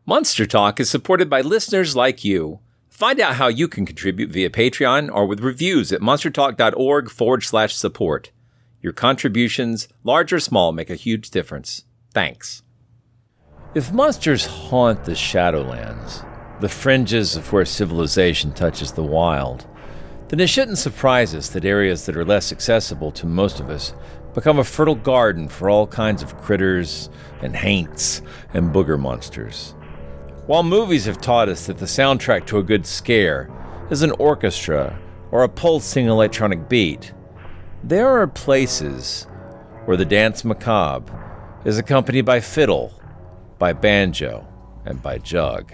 Monster Talk is supported by listeners like you. Find out how you can contribute via Patreon or with reviews at monstertalk.org/support. Your contributions, large or small, make a huge difference. Thanks. If monsters haunt the Shadowlands, the fringes of where civilization touches the wild, then it shouldn't surprise us that areas that are less accessible to most of us become a fertile garden for all kinds of critters and haints and booger monsters. While movies have taught us that the soundtrack to a good scare is an orchestra or a pulsing electronic beat, there are places where the dance macabre is accompanied by fiddle, by banjo, and by jug.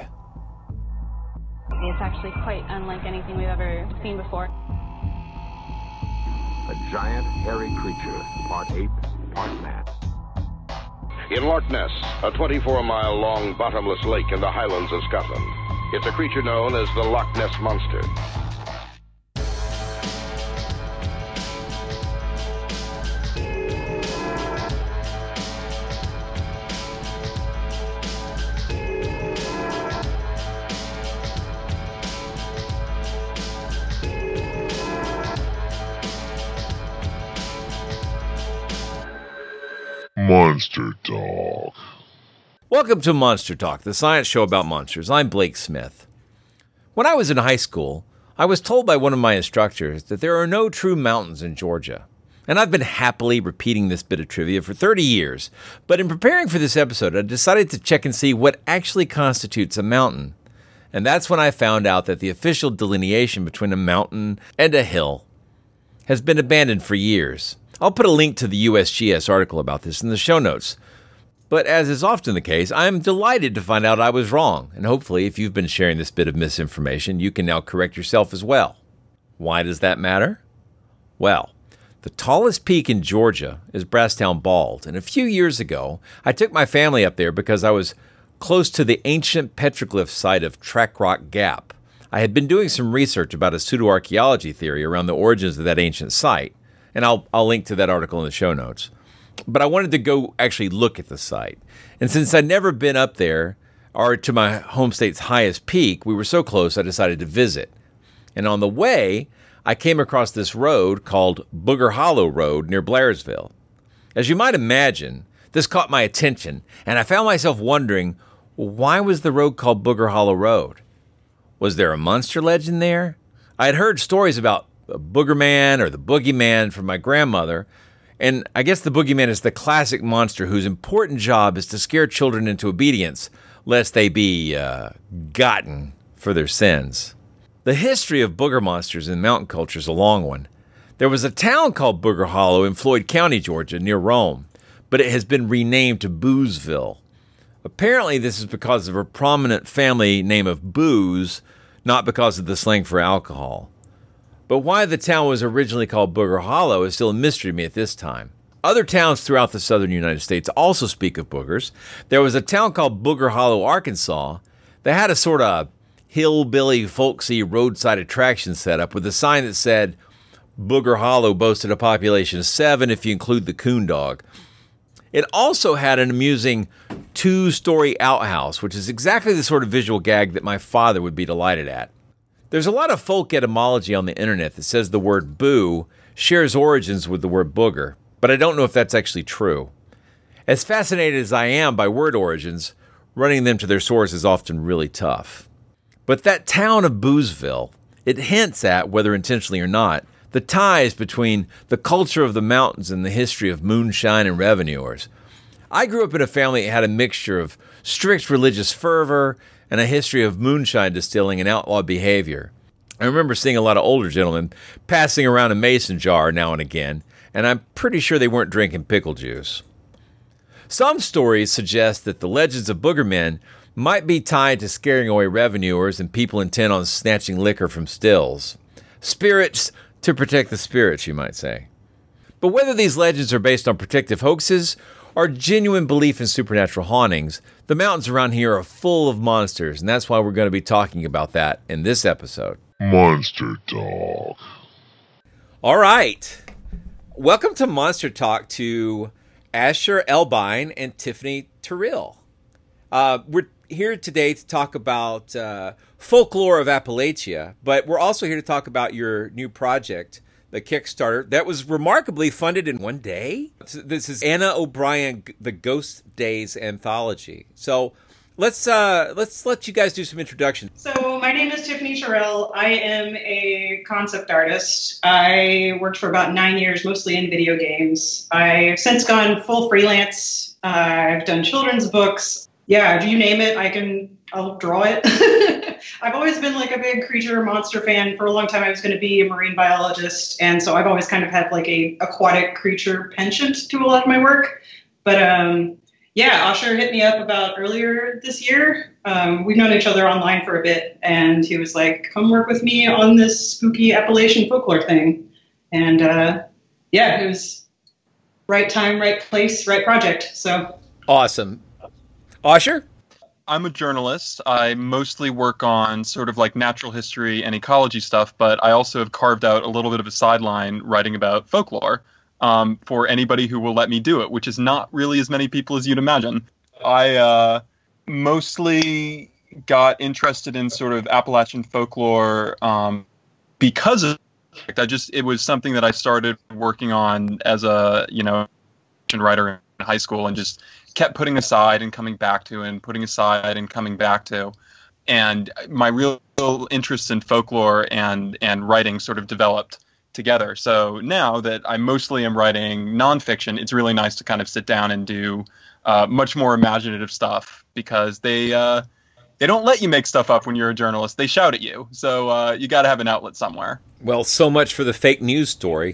It's actually quite unlike anything we've ever seen before. A giant, hairy creature, part ape, part man. In Loch Ness, a 24-mile-long bottomless lake in the Highlands of Scotland. It's a creature known as the Loch Ness Monster. Monster Talk. Welcome to Monster Talk, the science show about monsters. I'm Blake Smith. When I was in high school, I was told by one of my instructors that there are no true mountains in Georgia. And I've been happily repeating this bit of trivia for 30 years. But in preparing for this episode, I decided to check and see what actually constitutes a mountain. And that's when I found out that the official delineation between a mountain and a hill has been abandoned for years. I'll put a link to the USGS article about this in the show notes. But as is often the case, I am delighted to find out I was wrong. And hopefully, if you've been sharing this bit of misinformation, you can now correct yourself as well. Why does that matter? Well, the tallest peak in Georgia is Brasstown Bald. And a few years ago, I took my family up there because I was close to the ancient petroglyph site of Track Rock Gap. I had been doing some research about a pseudoarchaeology theory around the origins of that ancient site. And I'll link to that article in the show notes. But I wanted to go actually look at the site. And since I'd never been up there, or to my home state's highest peak, we were so close I decided to visit. And on the way, I came across this road called Booger Hollow Road near Blairsville. As you might imagine, this caught my attention, and I found myself wondering, why was the road called Booger Hollow Road? Was there a monster legend there? I had heard stories about the Boogerman or the Boogeyman from my grandmother. And I guess the Boogeyman is the classic monster whose important job is to scare children into obedience, lest they be gotten for their sins. The history of booger monsters in mountain culture is a long one. There was a town called Booger Hollow in Floyd County, Georgia, near Rome, but it has been renamed to Boozeville. Apparently, this is because of a prominent family name of Booze, not because of the slang for alcohol. But why the town was originally called Booger Hollow is still a mystery to me at this time. Other towns throughout the southern United States also speak of boogers. There was a town called Booger Hollow, Arkansas, that had a sort of hillbilly, folksy roadside attraction set up with a sign that said, Booger Hollow boasted a population of 7 if you include the coon dog. It also had an amusing 2-story outhouse, which is exactly the sort of visual gag that my father would be delighted at. There's a lot of folk etymology on the internet that says the word boo shares origins with the word booger, but I don't know if that's actually true. As fascinated as I am by word origins, running them to their source is often really tough. But that town of Boozeville, it hints at, whether intentionally or not, the ties between the culture of the mountains and the history of moonshine and revenuers. I grew up in a family that had a mixture of strict religious fervor and a history of moonshine distilling and outlaw behavior. I remember seeing a lot of older gentlemen passing around a mason jar now and again, and I'm pretty sure they weren't drinking pickle juice. Some stories suggest that the legends of boogermen might be tied to scaring away revenuers and people intent on snatching liquor from stills. Spirits to protect the spirits, you might say. But whether these legends are based on protective hoaxes or genuine belief in supernatural hauntings, the mountains around here are full of monsters, and that's why we're going to be talking about that in this episode. Monster Talk. All right. Welcome to Monster Talk to Asher Elbine and Tiffany Terrell. We're here today to talk about folklore of Appalachia, but we're also here to talk about your new project, the Kickstarter, that was remarkably funded in one day. This is Anna O'Brien, The Ghost Days Anthology. So let's let you guys do some introductions. So my name is Tiffany Sherrill. I am a concept artist. I worked for about 9 years, mostly in video games. I've since gone full freelance. I've done children's books. Yeah, you name it, I'll draw it. I've always been like a big creature monster fan. For a long time, I was going to be a marine biologist. And so I've always kind of had like a aquatic creature penchant to a lot of my work. But yeah, Osher hit me up about earlier this year. We've known each other online for a bit. And he was like, come work with me on this spooky Appalachian folklore thing. And yeah, it was right time, right place, right project. So awesome. Osher? I'm a journalist. I mostly work on sort of like natural history and ecology stuff, but I also have carved out a little bit of a sideline writing about folklore for anybody who will let me do it, which is not really as many people as you'd imagine. I mostly got interested in sort of Appalachian folklore because of it was something that I started working on as a, writer in high school and just kept putting aside and coming back to and putting aside and coming back to. And my real interest in folklore and writing sort of developed together. So now that I mostly am writing nonfiction, it's really nice to kind of sit down and do much more imaginative stuff because they don't let you make stuff up when you're a journalist. They shout at you. So you got to have an outlet somewhere. Well, so much for the fake news story.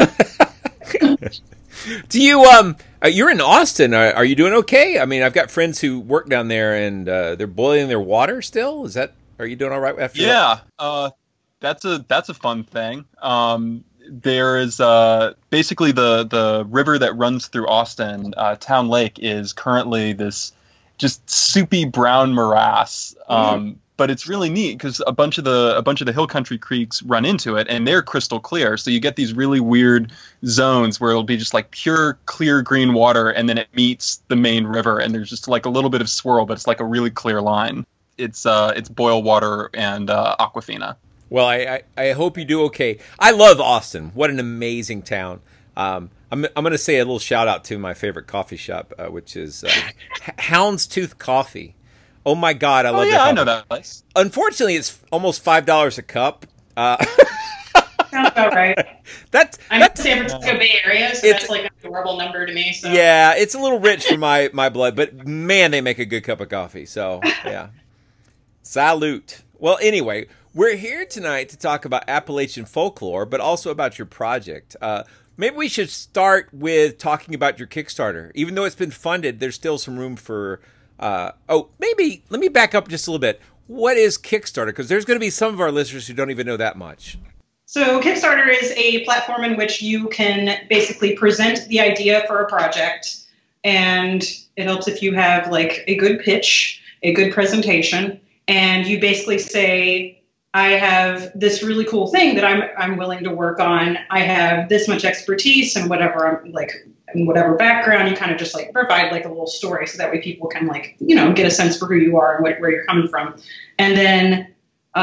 Do you you're in Austin? Are you doing okay? I mean, I've got friends who work down there, and they're boiling their water still. Are you doing all right after that? Yeah, that's a fun thing. There is basically the river that runs through Austin. Town Lake is currently this just soupy brown morass. But it's really neat because a bunch of the hill country creeks run into it, and they're crystal clear. So you get these really weird zones where it'll be just like pure clear green water, and then it meets the main river, and there's just like a little bit of swirl, but it's like a really clear line. It's boil water and Aquafina. Well, I hope you do okay. I love Austin. What an amazing town. I'm going to say a little shout out to my favorite coffee shop, which is Houndstooth Coffee. Oh my God, I love that. I know that place. Unfortunately, it's almost $5 a cup. Sounds about right. That's I'm in the San Francisco Bay Area, so that's like a horrible number to me. So. Yeah, it's a little rich for my blood, but man, they make a good cup of coffee. So yeah, salute. Well, anyway, we're here tonight to talk about Appalachian folklore, but also about your project. Maybe we should start with talking about your Kickstarter. Even though it's been funded, there's still some room for. Maybe let me back up just a little bit. What is Kickstarter? Because there's going to be some of our listeners who don't even know that much. So Kickstarter is a platform in which you can basically present the idea for a project, and it helps if you have like a good pitch, a good presentation, and you basically say, I have this really cool thing that I'm willing to work on. I have this much expertise and whatever I'm like. In whatever background, you kind of just like provide like a little story so that way people can like, get a sense for who you are and where you're coming from. And then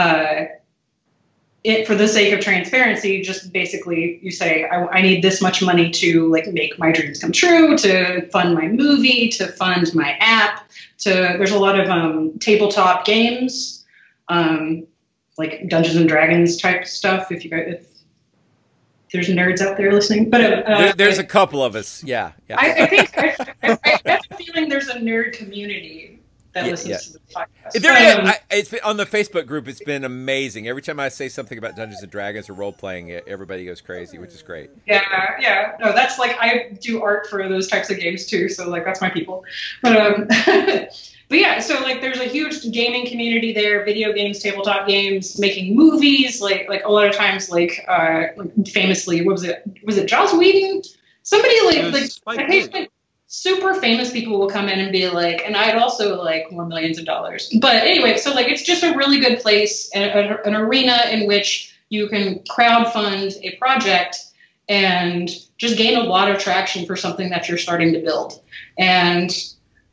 for the sake of transparency, just basically you say, I need this much money to like make my dreams come true, to fund my movie, to fund my app, there's a lot of tabletop games, like Dungeons and Dragons type stuff. If there's nerds out there listening, but there's a couple of us. Yeah. I think I have a feeling there's a nerd community that listens to the podcast. It's been on the Facebook group. It's been amazing. Every time I say something about Dungeons and Dragons or role playing, everybody goes crazy, which is great. Yeah. No, that's like I do art for those types of games too, so like that's my people. But But yeah, so like there's a huge gaming community there, video games, tabletop games, making movies, like a lot of times like famously, was it Joss Whedon? Somebody like super famous people will come in and be like, and I'd also like more millions of dollars. But anyway, so like it's just a really good place, an arena in which you can crowdfund a project and just gain a lot of traction for something that you're starting to build. And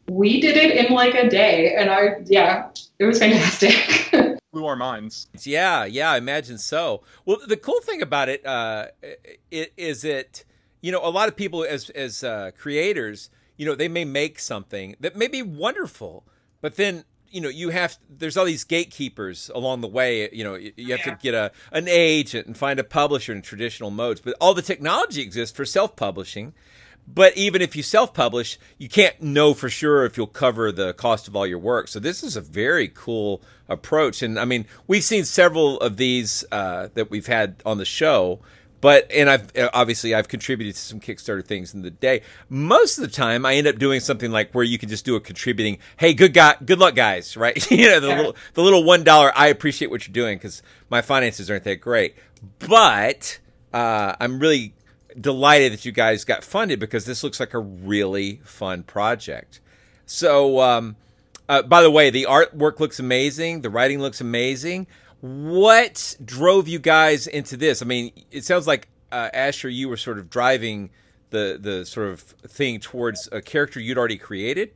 We did it in like a day, and it was fantastic. Blew our minds. Yeah, I imagine so. Well, the cool thing about it, is it, a lot of people as creators, they may make something that may be wonderful, but then there's all these gatekeepers along the way. You have to get an agent and find a publisher in traditional modes, but all the technology exists for self-publishing. But even if you self-publish, you can't know for sure if you'll cover the cost of all your work. So this is a very cool approach. And I mean, we've seen several of these that we've had on the show. And I've contributed to some Kickstarter things in the day. Most of the time, I end up doing something like where you can just do a contributing, hey, good luck, guys, right? The little $1, I appreciate what you're doing because my finances aren't that great. But I'm really delighted that you guys got funded because this looks like a really fun project. So, by the way, the artwork looks amazing. The writing looks amazing. What drove you guys into this? I mean, it sounds like, Asher, you were sort of driving the sort of thing towards a character you'd already created.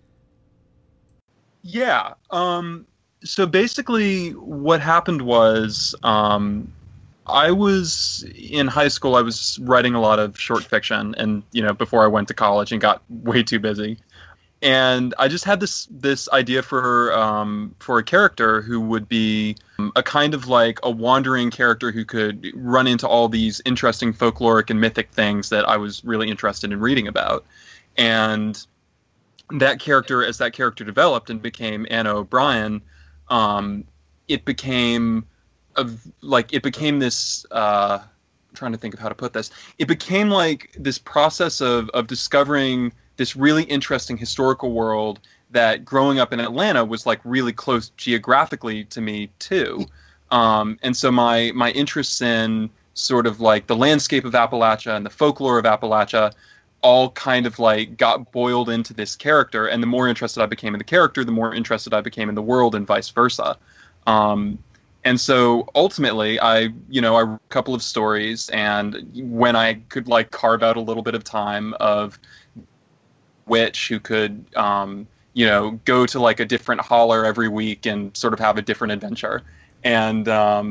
Yeah. So basically what happened was, I was in high school. I was writing a lot of short fiction, and before I went to college and got way too busy, and I just had this idea for a character who would be a kind of like a wandering character who could run into all these interesting folkloric and mythic things that I was really interested in reading about, and as that character developed and became Anna O'Brien, it became this I'm trying to think of how to put this. It became like this process of discovering this really interesting historical world that growing up in Atlanta was like really close geographically to me too. And so my interests in sort of like the landscape of Appalachia and the folklore of Appalachia all kind of like got boiled into this character. And the more interested I became in the character, the more interested I became in the world, and vice versa. And so ultimately, I wrote a couple of stories, and when I could like carve out a little bit of time of witch who could, go to like a different holler every week and sort of have a different adventure. And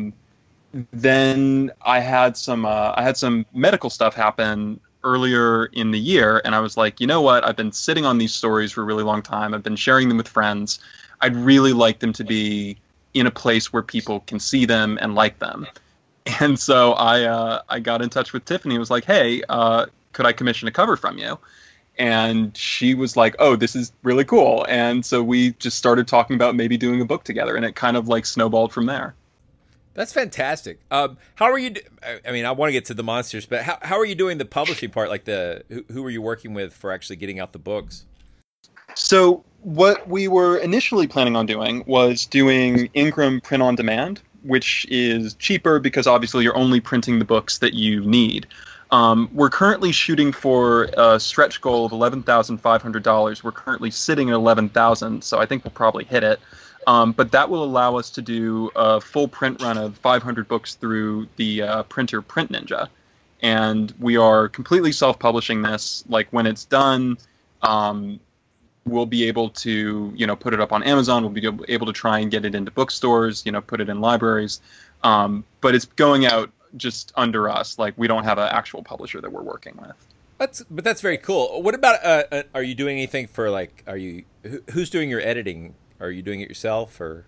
then I had some medical stuff happen earlier in the year, and I was like, you know what? I've been sitting on these stories for a really long time. I've been sharing them with friends. I'd really like them to be in a place where people can see them and like them. And so I got in touch with Tiffany and was like, hey, could I commission a cover from you? And she was like, oh, this is really cool. And so we just started talking about maybe doing a book together, and it kind of like snowballed from there. That's fantastic. How are you? I mean, I want to get to the monsters, but how are you doing the publishing part? Like who were you working with for actually getting out the books? So what we were initially planning on doing was doing Ingram print on demand, which is cheaper because obviously you're only printing the books that you need. We're currently shooting for a stretch goal of $11,500. We're currently sitting at $11,000, so I think we'll probably hit it. But that will allow us to do a full print run of 500 books through the printer Print Ninja. And we are completely self-publishing this. Like when it's done, we'll be able to, put it up on Amazon. We'll be able to try and get it into bookstores, put it in libraries. But it's going out just under us. Like we don't have an actual publisher that we're working with. That's very cool. What about, are you doing anything for like, who's doing your editing? Are you doing it yourself or?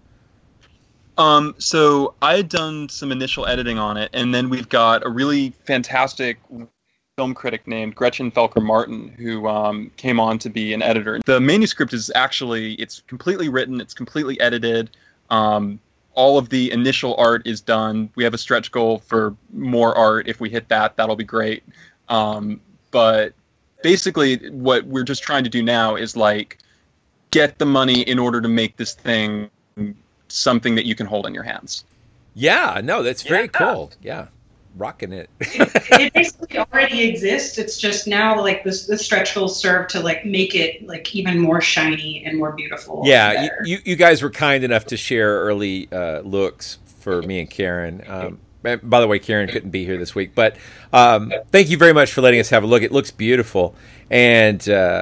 So I had done some initial editing on it, and then we've got a really fantastic film critic named Gretchen Felker Martin who came on to be an editor. The manuscript is it's completely written, it's completely edited. All of the initial art is done. We have a stretch goal for more art. If we hit that, that'll be great. But basically what we're just trying to do now is like get the money in order to make this thing something that you can hold in your hands. Yeah, no, that's very cool. Yeah, rocking it. It basically already exists. It's just now like the stretch goals serve to like make it like even more shiny and more beautiful. Yeah, you guys were kind enough to share early looks for me and Karen. By the way, Karen couldn't be here this week, but thank you very much for letting us have a look. It looks beautiful, and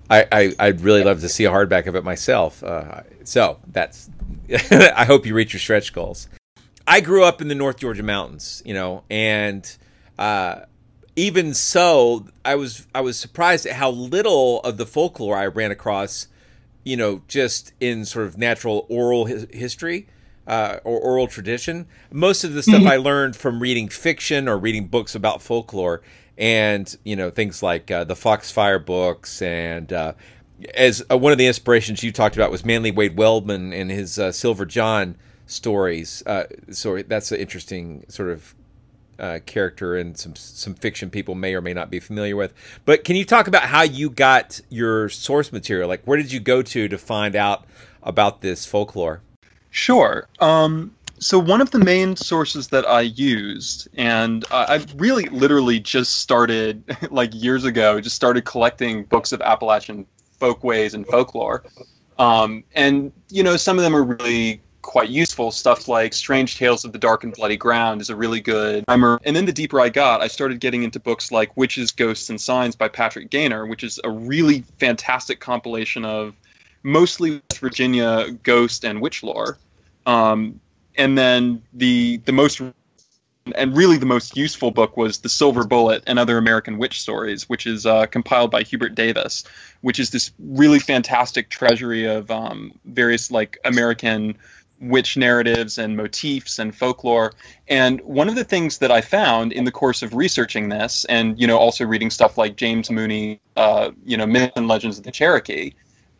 I'd really love to see a hardback of it myself. So that's. I hope you reach your stretch goals. I grew up in the North Georgia mountains, and even so, I was surprised at how little of the folklore I ran across, just in sort of natural oral history or oral tradition. Most of the stuff I learned from reading fiction or reading books about folklore, and things like the Foxfire books, and as one of the inspirations you talked about was Manly Wade Wellman and his Silver John stories. So that's an interesting sort of character and some fiction people may or may not be familiar with. But can you talk about how you got your source material? Like, where did you go to find out about this folklore? Sure. So one of the main sources that I used, and I really literally just started, like years ago, just started collecting books of Appalachian folkways and folklore. And, some of them are really quite useful. Stuff like Strange Tales of the Dark and Bloody Ground is a really good primer. And then the deeper I got, I started getting into books like Witches, Ghosts, and Signs by Patrick Gaynor, which is a really fantastic compilation of mostly West Virginia ghost and witch lore. And then the most, and really the most useful book was The Silver Bullet and Other American Witch Stories, which is compiled by Hubert Davis, which is this really fantastic treasury of various like American witch narratives and motifs and folklore. And one of the things that I found in the course of researching this, and also reading stuff like James Mooney, Myth and Legends of the Cherokee,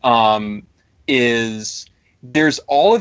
is there's all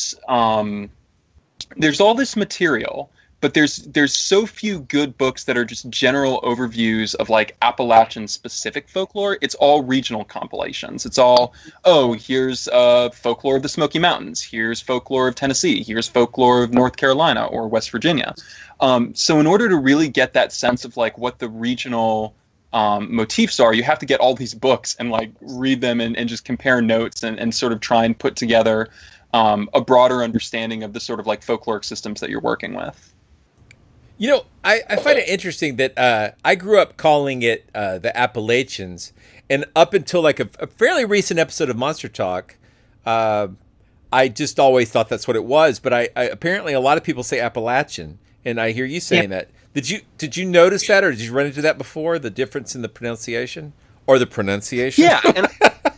this material, but there's so few good books that are just general overviews of like Appalachian specific folklore. It's all regional compilations. It's all, here's folklore of the Smoky Mountains. Here's folklore of Tennessee. Here's folklore of North Carolina or West Virginia. So in order to really get that sense of like what the regional motifs are, you have to get all these books and like read them and just compare notes and sort of try and put together a broader understanding of the sort of like folkloric systems that you're working with. I find it interesting that I grew up calling it the Appalachians, and up until like a fairly recent episode of Monster Talk, I just always thought that's what it was. But I apparently a lot of people say Appalachian, and I hear you saying that. Did you notice that, or did you run into that before? The difference in the pronunciation or the pronunciation? Yeah, and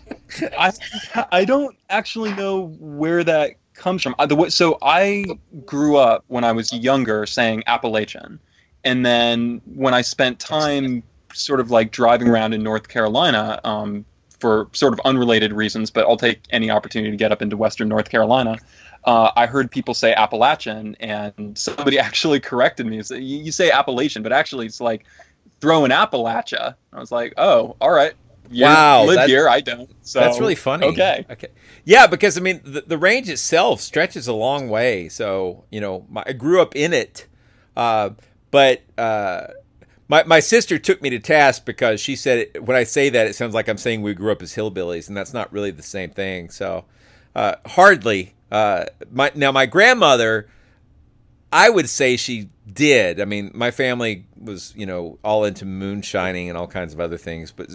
I don't actually know where that comes from. So I grew up when I was younger saying Appalachian, and then when I spent time sort of like driving around in North Carolina for sort of unrelated reasons, but I'll take any opportunity to get up into Western North Carolina, I heard people say Appalachian, and somebody actually corrected me. So you say Appalachian, but actually it's like throw in Appalachia. I was like, oh, all right. You live here, I don't. So that's really funny. Okay. Yeah, because I mean, the range itself stretches a long way. So I grew up in it, but my sister took me to task because she said when I say that, it sounds like I'm saying we grew up as hillbillies, and that's not really the same thing. So hardly. My grandmother, I would say she did. I mean, my family was, all into moonshining and all kinds of other things, but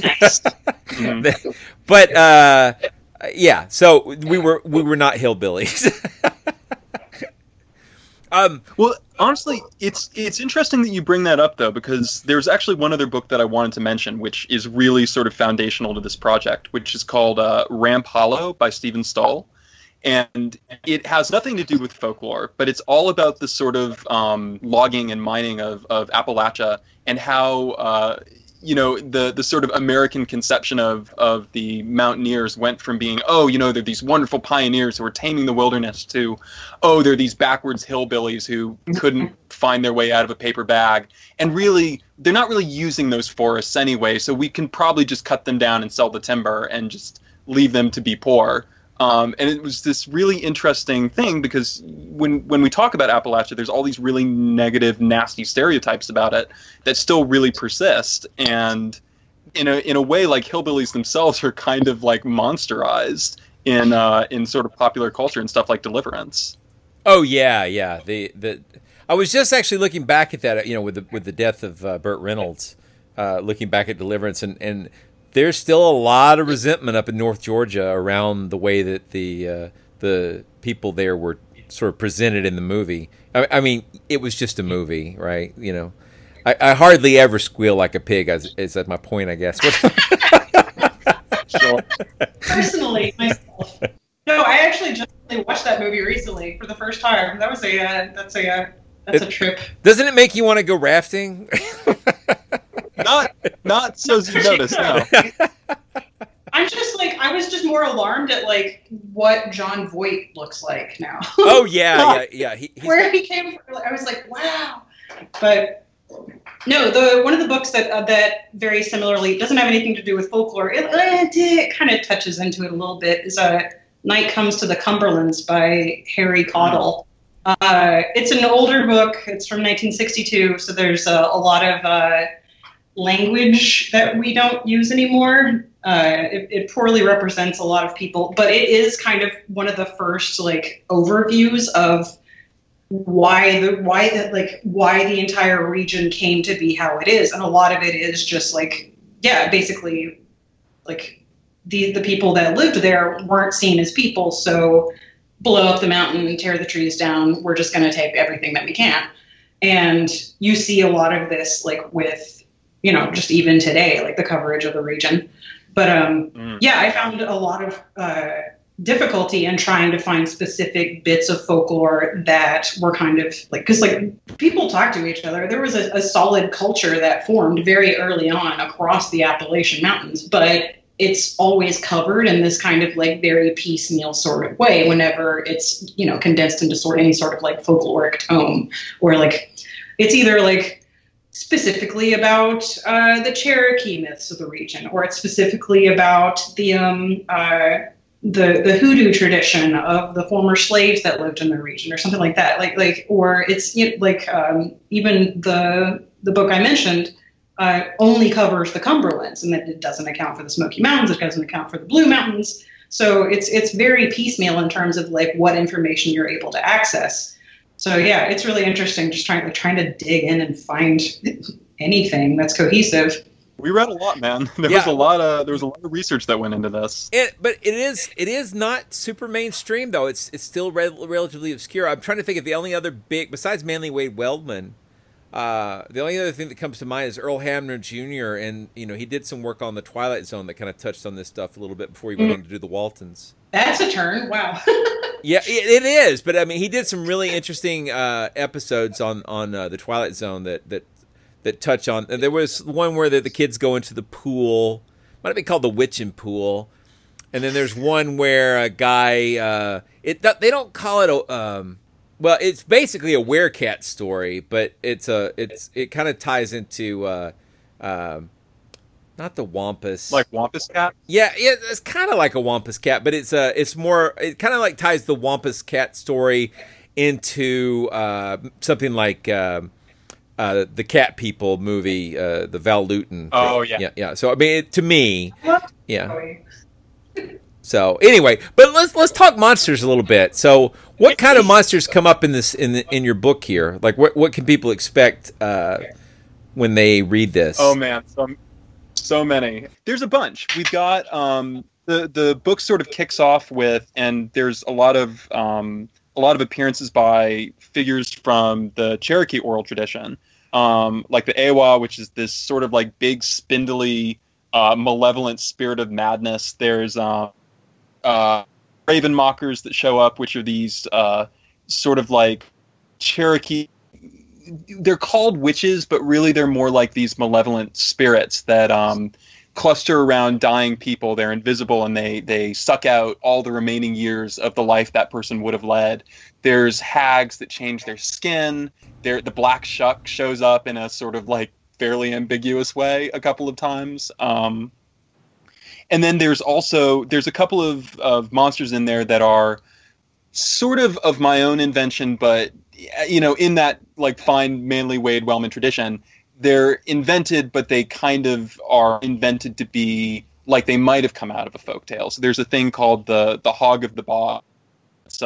yeah. So we were not hillbillies. Well, honestly, it's interesting that you bring that up, though, because there's actually one other book that I wanted to mention, which is really sort of foundational to this project, which is called Ramp Hollow by Stephen Stull. And it has nothing to do with folklore, but it's all about the sort of logging and mining of Appalachia and how, the sort of American conception of the mountaineers went from being, they're these wonderful pioneers who are taming the wilderness to, they're these backwards hillbillies who couldn't find their way out of a paper bag. And really, they're not really using those forests anyway, so we can probably just cut them down and sell the timber and just leave them to be poor. And it was this really interesting thing because when we talk about Appalachia, there's all these really negative, nasty stereotypes about it that still really persist. And in a way, like hillbillies themselves are kind of like monsterized in sort of popular culture and stuff like Deliverance. Oh yeah. I was just actually looking back at that, with the death of Burt Reynolds, looking back at Deliverance and there's still a lot of resentment up in North Georgia around the way that the people there were sort of presented in the movie. I mean, it was just a movie, right? You know, I hardly ever squeal like a pig. Is that my point? I guess. Sure. Personally, myself. No, I actually just watched that movie recently for the first time. That's a trip. Doesn't it make you want to go rafting? Not so as you notice, no. I'm just like, I was just more alarmed at like what John Voight looks like now. Oh yeah. Where he came from, I was like, wow. But no, one of the books that very similarly doesn't have anything to do with folklore. It kind of touches into it a little bit. Is Night Comes to the Cumberlands by Harry Caudle. It's an older book. It's from 1962, so there's a lot of language that we don't use anymore. It poorly represents a lot of people, but it is kind of one of the first like overviews of why the entire region came to be how it is, and a lot of it is just like, yeah, basically like the people that lived there weren't seen as people, so blow up the mountain, tear the trees down, we're just going to take everything that we can. And you see a lot of this like with, you know, just even today, like the coverage of the region. But yeah, I found a lot of difficulty in trying to find specific bits of folklore that were kind of like, because like people talk to each other. There was a solid culture that formed very early on across the Appalachian Mountains, but it's always covered in this kind of like very piecemeal sort of way whenever it's, you know, condensed into any sort of like folkloric tome, or like it's either like specifically about the Cherokee myths of the region, or it's specifically about the hoodoo tradition of the former slaves that lived in the region, or something like that. Or it's, you know, like even the book I mentioned only covers the Cumberlands, and that it doesn't account for the Smoky Mountains. It doesn't account for the Blue Mountains. So it's very piecemeal in terms of like what information you're able to access. So yeah, it's really interesting just trying to dig in and find anything that's cohesive. We read a lot, man. There was a lot of research that went into this. But it is not super mainstream though. It's still relatively obscure. I'm trying to think of the only other big, besides Manly Wade Weldman. The only other thing that comes to mind is Earl Hamner Jr. And, you know, he did some work on the Twilight Zone that kind of touched on this stuff a little bit before he went on to do the Waltons. That's a turn. Wow. Yeah, it is. But I mean, he did some really interesting episodes on the Twilight Zone that touch on. And there was one where the kids go into the pool. Might have been called the Witching Pool. And then there's one where a guy. They don't call it a. Well, it's basically a werecat story, but it kind of ties into not the Wampus, like Wampus Cat. Yeah, it's kind of like a Wampus Cat, but it's more. It kind of like ties the Wampus Cat story into something like the Cat People movie, the Val Lewton. Oh yeah, yeah. So I mean, to me, yeah. So anyway, but let's talk monsters a little bit. So, what kind of monsters come up in your book here? Like, what can people expect when they read this? Oh man, so many. There's a bunch. We've got the book sort of kicks off with, and there's a lot of appearances by figures from the Cherokee oral tradition, like the Ewa, which is this sort of like big spindly, malevolent spirit of madness. There's raven mockers that show up, which are these sort of like Cherokee. They're called witches, but really they're more like these malevolent spirits that cluster around dying people. They're invisible, and they suck out all the remaining years of the life that person would have led. There's hags that change their skin. The black shuck shows up in a sort of like fairly ambiguous way a couple of times. And then there's a couple of monsters in there that are sort of my own invention, but, you know, in that like fine Manly Wade Wellman tradition, they're invented, but they kind of are invented to be like they might have come out of a folktale. So there's a thing called the Hog of the Bog. It's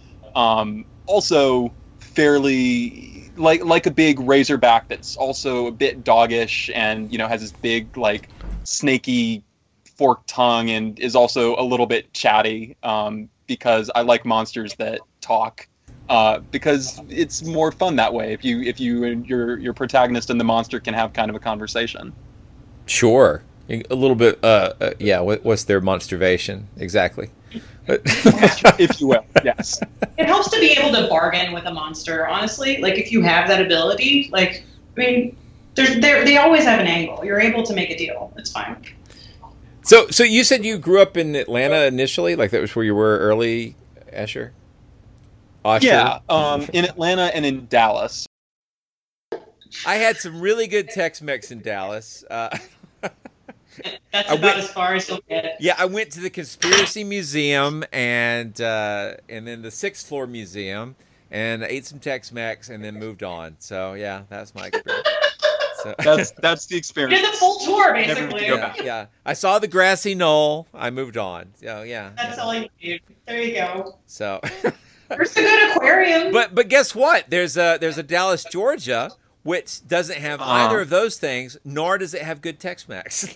also fairly like a big razorback that's also a bit doggish and, you know, has this big like snaky forked tongue and is also a little bit chatty, because I like monsters that talk, because it's more fun that way. If you and your protagonist and the monster can have kind of a conversation. Sure. A little bit, yeah, what's their monstervation? Exactly. If you will, yes. It helps to be able to bargain with a monster, honestly. Like, if you have that ability, like, I mean, they always have an angle. You're able to make a deal. It's fine. So you said you grew up in Atlanta initially? Like, that was where you were early, Asher? Yeah, in Atlanta and in Dallas. I had some really good Tex-Mex in Dallas. That's about as far as you'll get. Yeah, I went to the Conspiracy Museum and then the Sixth Floor Museum and ate some Tex-Mex and then moved on. So yeah, that's my experience. So. That's the experience. You did the full tour, basically. Yeah. I saw the grassy knoll. I moved on. So yeah. That's all you need. There you go. So. There's a good aquarium. But guess what? There's a Dallas, Georgia, which doesn't have either of those things, nor does it have good Tex-Mex.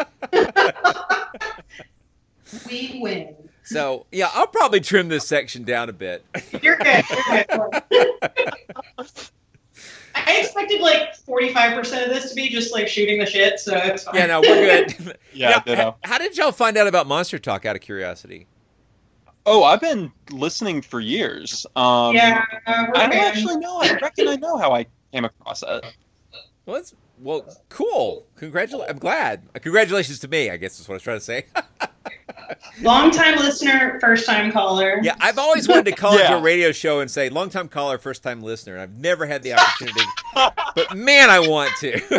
We win. So, yeah, I'll probably trim this section down a bit. You're good. I expected like 45% of this to be just like shooting the shit, so it's fine. Yeah, no, we're good. Yeah, ditto. How did y'all find out about Monster Talk, out of curiosity? Oh, I've been listening for years. We're I don't fans. actually know. I reckon I know how I came across it. Well, cool. I'm glad. Congratulations to me, I guess is what I was trying to say. Long-time listener, first-time caller. Yeah, I've always wanted to call into a radio show and say, long-time caller, first-time listener. I've never had the opportunity. But, man, I want to.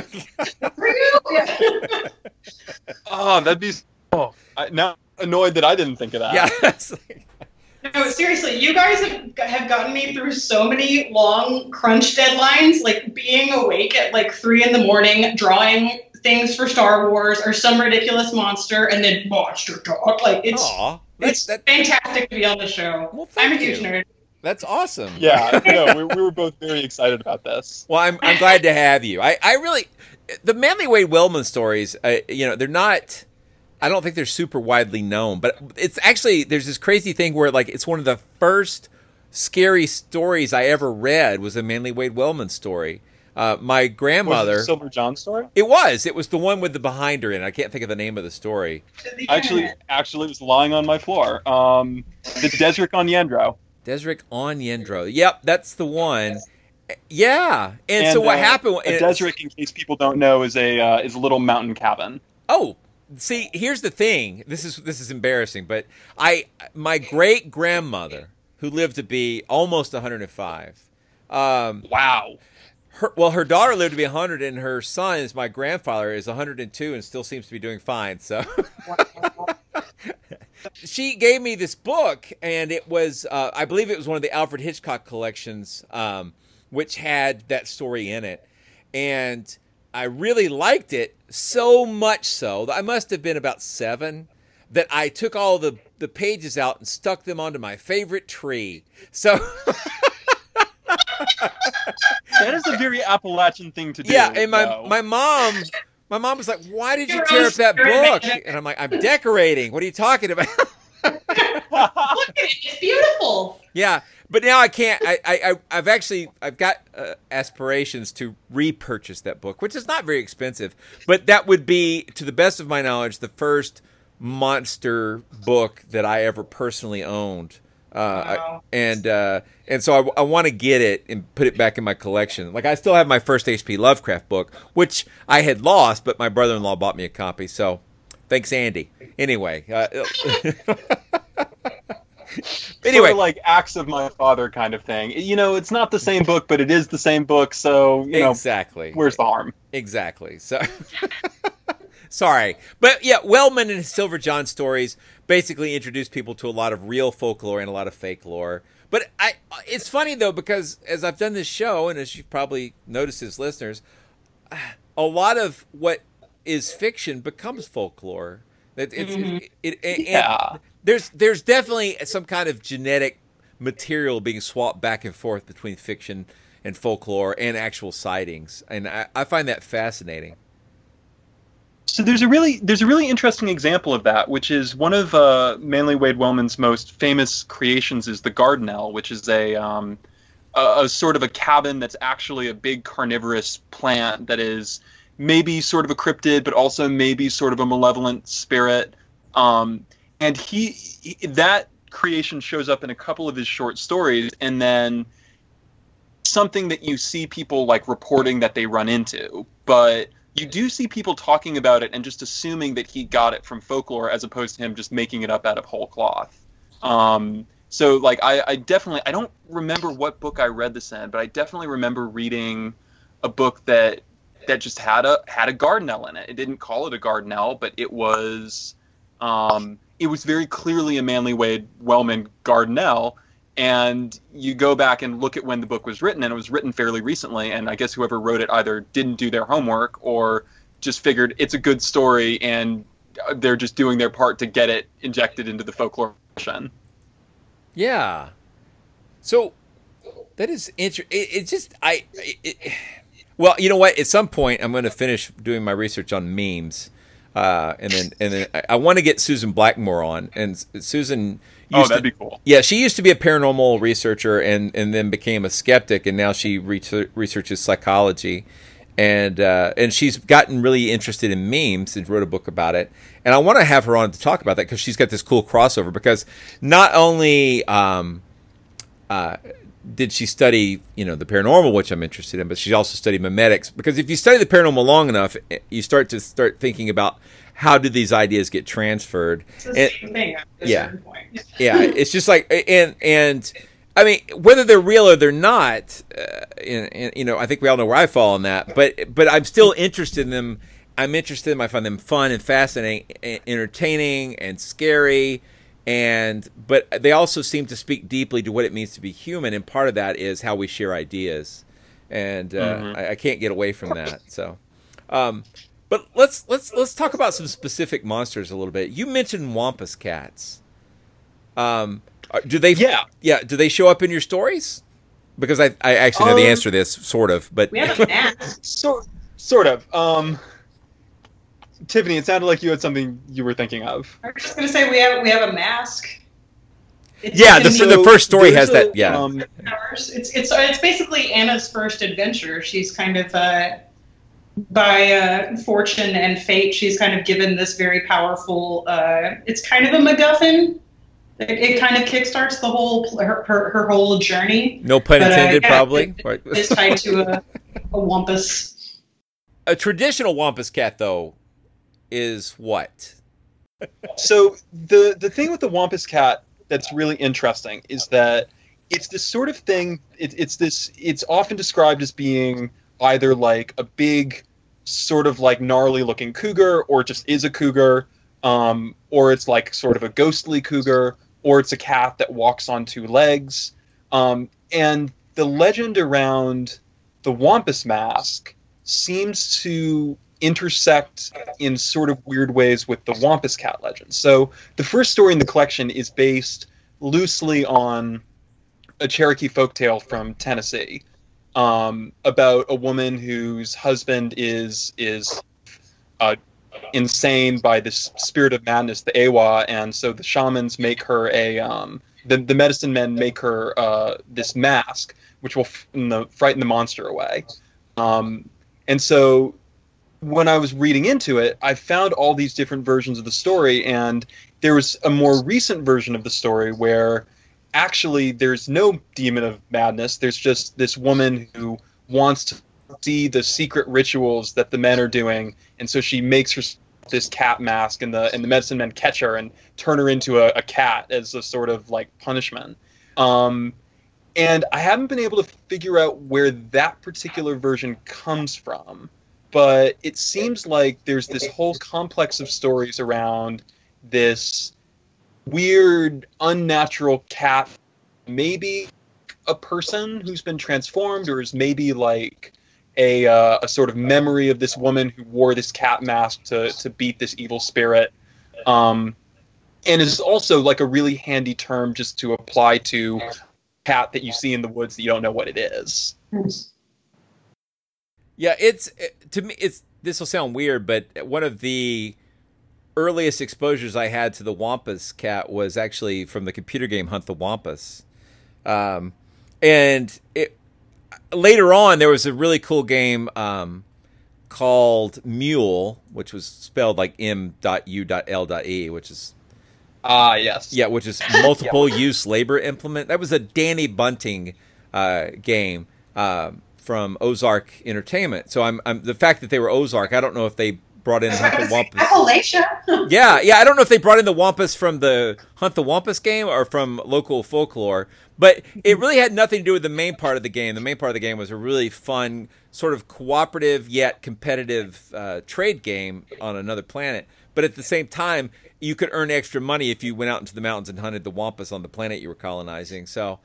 Oh, that'd be... now annoyed that I didn't think of that. Yeah. No, seriously, you guys have gotten me through so many long crunch deadlines, like being awake at like 3 a.m, drawing things for Star Wars or some ridiculous monster, and then Monster Talk. Like, it's fantastic to be on the show. Well, I'm a huge nerd. That's awesome. Yeah, no, we were both very excited about this. Well, I'm glad to have you. I really, the Manly Wade Wellman stories, they're not, I don't think they're super widely known, but it's actually, there's this crazy thing where like it's one of the first scary stories I ever read was a Manly Wade Wellman story. My grandmother. Was it the Silver John story? It was the one with the behind her in. I can't think of the name of the story. Actually, it was lying on my floor. The Desric Onyendro. Desric Onyendro. Yep, that's the one. Yeah, and so what happened? A Desric, in case people don't know, is a little mountain cabin. Oh, see, here's the thing. This is embarrassing, but my great grandmother, who lived to be almost 105. Wow. Her daughter lived to be 100, and her son, is my grandfather, is 102 and still seems to be doing fine. So. She gave me this book, and it was, I believe it was one of the Alfred Hitchcock collections, which had that story in it. And I really liked it, so much so that I must have been about 7, that I took all the pages out and stuck them onto my favorite tree. So... That is a very Appalachian thing to do. Yeah, and my mom was like, "Why did you tear up that book?" And I'm like, "I'm decorating. What are you talking about?" Look at it; it's beautiful. Yeah, but now I can't. I've got aspirations to repurchase that book, which is not very expensive. But that would be, to the best of my knowledge, the first monster book that I ever personally owned. Wow. And so I want to get it and put it back in my collection. Like, I still have my first H.P. Lovecraft book, which I had lost, but my brother-in-law bought me a copy. So, thanks, Andy. Anyway. Sort of like Acts of My Father kind of thing. It's not the same book, but it is the same book. So, exactly. Where's the harm? Exactly. So, sorry. But yeah, Wellman and his Silver John stories basically introduced people to a lot of real folklore and a lot of fake lore. But it's funny, though, because as I've done this show, and as you've probably noticed as listeners, a lot of what is fiction becomes folklore. Yeah. There's definitely some kind of genetic material being swapped back and forth between fiction and folklore and actual sightings. And I find that fascinating. So there's a really interesting example of that, which is one of Manly Wade Wellman's most famous creations is the Gardenelle, which is a sort of a cabin that's actually a big carnivorous plant that is maybe sort of a cryptid, but also maybe sort of a malevolent spirit. And that creation shows up in a couple of his short stories, and then something that you see people like reporting that they run into, but you do see people talking about it and just assuming that he got it from folklore as opposed to him just making it up out of whole cloth. So like I don't remember what book I read this in, but I definitely remember reading a book that just had a Gardenelle in it. It didn't call it a Gardenelle, but it was very clearly a Manly Wade Wellman Gardenelle. And you go back and look at when the book was written, and it was written fairly recently, and I guess whoever wrote it either didn't do their homework or just figured it's a good story and they're just doing their part to get it injected into the folklore version. Yeah. So that is interesting. Well, you know what? At some point, I'm going to finish doing my research on memes, and then I want to get Susan Blackmore on. And Susan, that'd be cool. Yeah, she used to be a paranormal researcher, and then became a skeptic, and now she researches psychology, and she's gotten really interested in memes and wrote a book about it. And I want to have her on to talk about that because she's got this cool crossover. Because not only did she study, the paranormal, which I'm interested in, but she also studied memetics. Because if you study the paranormal long enough, you start thinking about how do these ideas get transferred. It's the same thing at a certain point. Yeah, it's just like, and I mean, whether they're real or they're not, I think we all know where I fall on that. But I'm still interested in them. I'm interested in them. I find them fun and fascinating, entertaining and scary. But they also seem to speak deeply to what it means to be human, and part of that is how we share ideas, and I can't get away from that. So, but let's talk about some specific monsters a little bit. You mentioned Wampus cats. Do they? Yeah. Do they show up in your stories? Because I actually know the answer to this, sort of. But we have a mask. Sort of. Tiffany, it sounded like you had something you were thinking of. I was just going to say we have a mask. The first story has that. Yeah. It's basically Anna's first adventure. She's kind of by fortune and fate, she's kind of given this very powerful. It's kind of a MacGuffin. It kind of kickstarts the whole her whole journey. No pun intended, probably. It's tied to a Wampus. A traditional Wampus cat, though, is what? So the thing with the Wampus cat that's really interesting is that it's this sort of thing. It's often described as being either like a big, sort of like gnarly looking cougar, or just is a cougar, or it's like sort of a ghostly cougar, or it's a cat that walks on two legs. And the legend around the Wampus mask seems to intersect in sort of weird ways with the Wampus cat legend. So the first story in the collection is based loosely on a Cherokee folktale from Tennessee, about a woman whose husband is insane by this spirit of madness, the Awa, and so the shamans make her the medicine men make her this mask, which will frighten the monster away. And so when I was reading into it, I found all these different versions of the story, and there was a more recent version of the story where actually there's no demon of madness. There's just this woman who wants to see the secret rituals that the men are doing, and so she makes her this cat mask, and the medicine men catch her and turn her into a cat as a sort of like punishment. And I haven't been able to figure out where that particular version comes from, but it seems like there's this whole complex of stories around this weird, unnatural cat, maybe a person who's been transformed, or is maybe like a sort of memory of this woman who wore this cat mask to beat this evil spirit. And is also like a really handy term just to apply to cat that you see in the woods that you don't know what it is. Yeah, to me, it's this will sound weird, but one of the earliest exposures I had to the Wampus cat was actually from the computer game Hunt the Wampus. And later on, there was a really cool game called Mule, which was spelled like M.U.L.E, which is yes. Yeah, which is multiple use labor implement. That was a Danny Bunting game from Ozark Entertainment. So I'm the fact that they were Ozark, I don't know if they brought in Hunt the Wampus. Appalachia. Yeah, I don't know if they brought in the Wampus from the Hunt the Wampus game or from local folklore, but it really had nothing to do with the main part of the game. The main part of the game was a really fun, sort of cooperative yet competitive trade game on another planet. But at the same time, you could earn extra money if you went out into the mountains and hunted the Wampus on the planet you were colonizing. So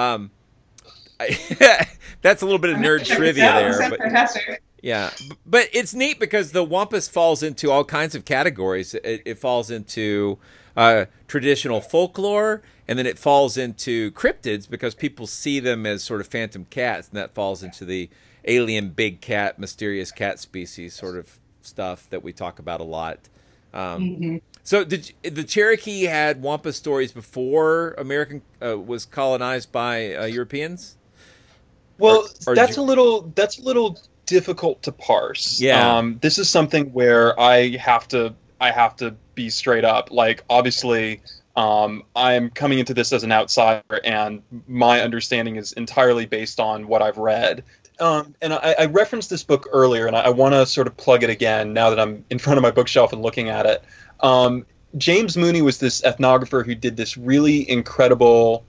that's a little bit of nerd trivia there. But fantastic. Yeah, but it's neat because the Wampus falls into all kinds of categories. It falls into traditional folklore, and then it falls into cryptids because people see them as sort of phantom cats, and that falls into the alien big cat, mysterious cat species sort of stuff that we talk about a lot. So the Cherokee had Wampus stories before American was colonized by Europeans? Well, or that's a little difficult to parse. Yeah. This is something where I have to be straight up. Like, obviously, I'm coming into this as an outsider, and my understanding is entirely based on what I've read. And I referenced this book earlier, and I want to sort of plug it again now that I'm in front of my bookshelf and looking at it. James Mooney was this ethnographer who did this really incredible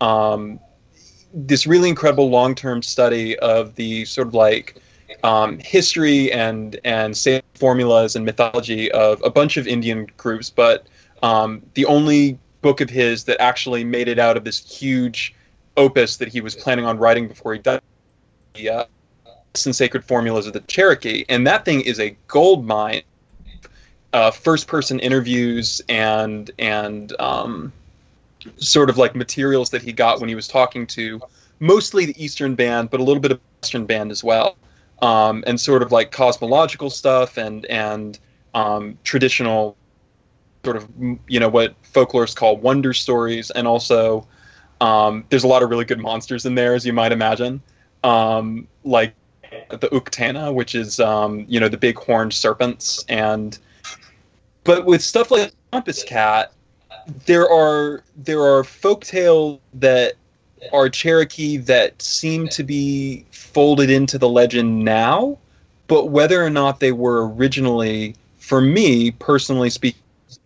long-term study of the sort of like history and sales formulas and mythology of a bunch of Indian groups, but the only book of his that actually made it out of this huge opus that he was planning on writing before he died, the Sacred Formulas of the Cherokee, and that thing is a gold mine. First-person interviews and sort of like materials that he got when he was talking to mostly the Eastern Band, but a little bit of Western Band as well. And sort of like cosmological stuff and traditional sort of, what folklorists call wonder stories. And also there's a lot of really good monsters in there, as you might imagine. Like the Uktana, which is, the big horned serpents. But with stuff like Wampus Cat, there are folktales that are Cherokee that seem to be folded into the legend now, but whether or not they were originally, for me personally speaking,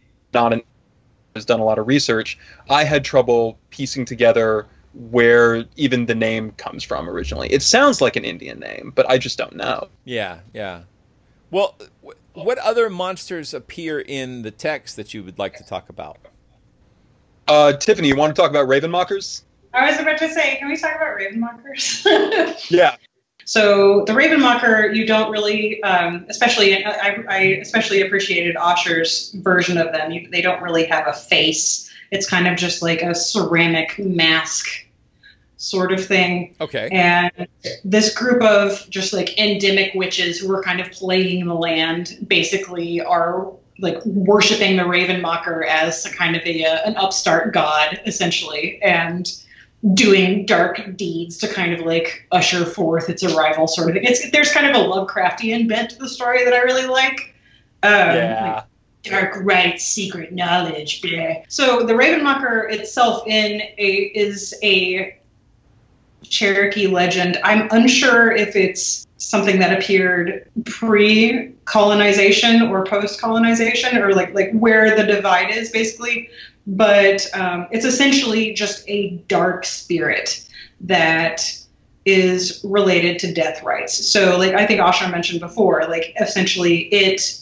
has done a lot of research, I had trouble piecing together where even the name comes from originally. It sounds like an Indian name, but I just don't know. Yeah. Well, what other monsters appear in the text that you would like to talk about? Tiffany, you want to talk about Ravenmockers? I was about to say, can we talk about Ravenmockers? Yeah. So the Ravenmocker, you don't really, I especially appreciated Osher's version of them. They don't really have a face. It's kind of just like a ceramic mask sort of thing. Okay. And this group of just like endemic witches who are kind of plaguing the land basically are like worshiping the Ravenmocker as a kind of an upstart god, essentially, and doing dark deeds to kind of like usher forth its arrival, sort of thing. There's kind of a Lovecraftian bent to the story that I really like. Yeah. Like dark rites, secret knowledge, bleh. So the Ravenmocker itself is a Cherokee legend. I'm unsure if it's something that appeared pre-colonization or post-colonization, or like where the divide is, basically. But it's essentially just a dark spirit that is related to death rites. So, like I think Asha mentioned before, like essentially it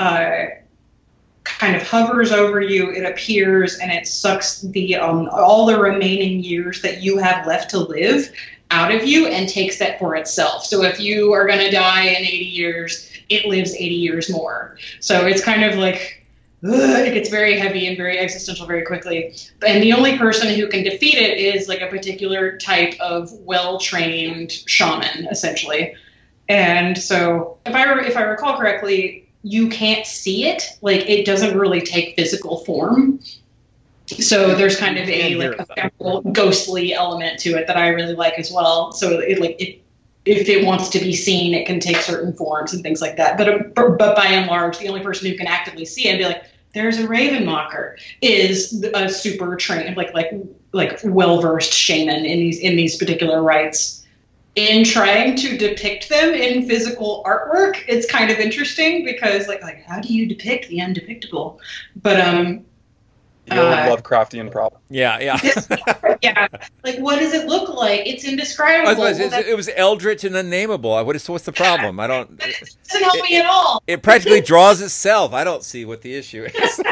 kind of hovers over you, it appears, and it sucks the all the remaining years that you have left to live out of you and takes that for itself. So if you are going to die in 80 years, it lives 80 years more. So it's kind of like, it gets very heavy and very existential very quickly. And the only person who can defeat it is like a particular type of well-trained shaman, essentially. And so if I recall correctly, you can't see it. Like, it doesn't really take physical form. So there's kind of a ephemeral, ghostly element to it that I really like as well. So if it wants to be seen, it can take certain forms and things like that. But by and large, the only person who can actively see it and be like, there's a Ravenmocker, is a super trained, like well-versed shaman in these particular rites. In trying to depict them in physical artwork, it's kind of interesting because like how do you depict the undepictable? But the old Lovecraftian problem. Yeah. Yeah. Like, what does it look like? It's indescribable. It was eldritch and unnameable. What's the problem? I don't. It doesn't help me at all. It practically draws itself. I don't see what the issue is.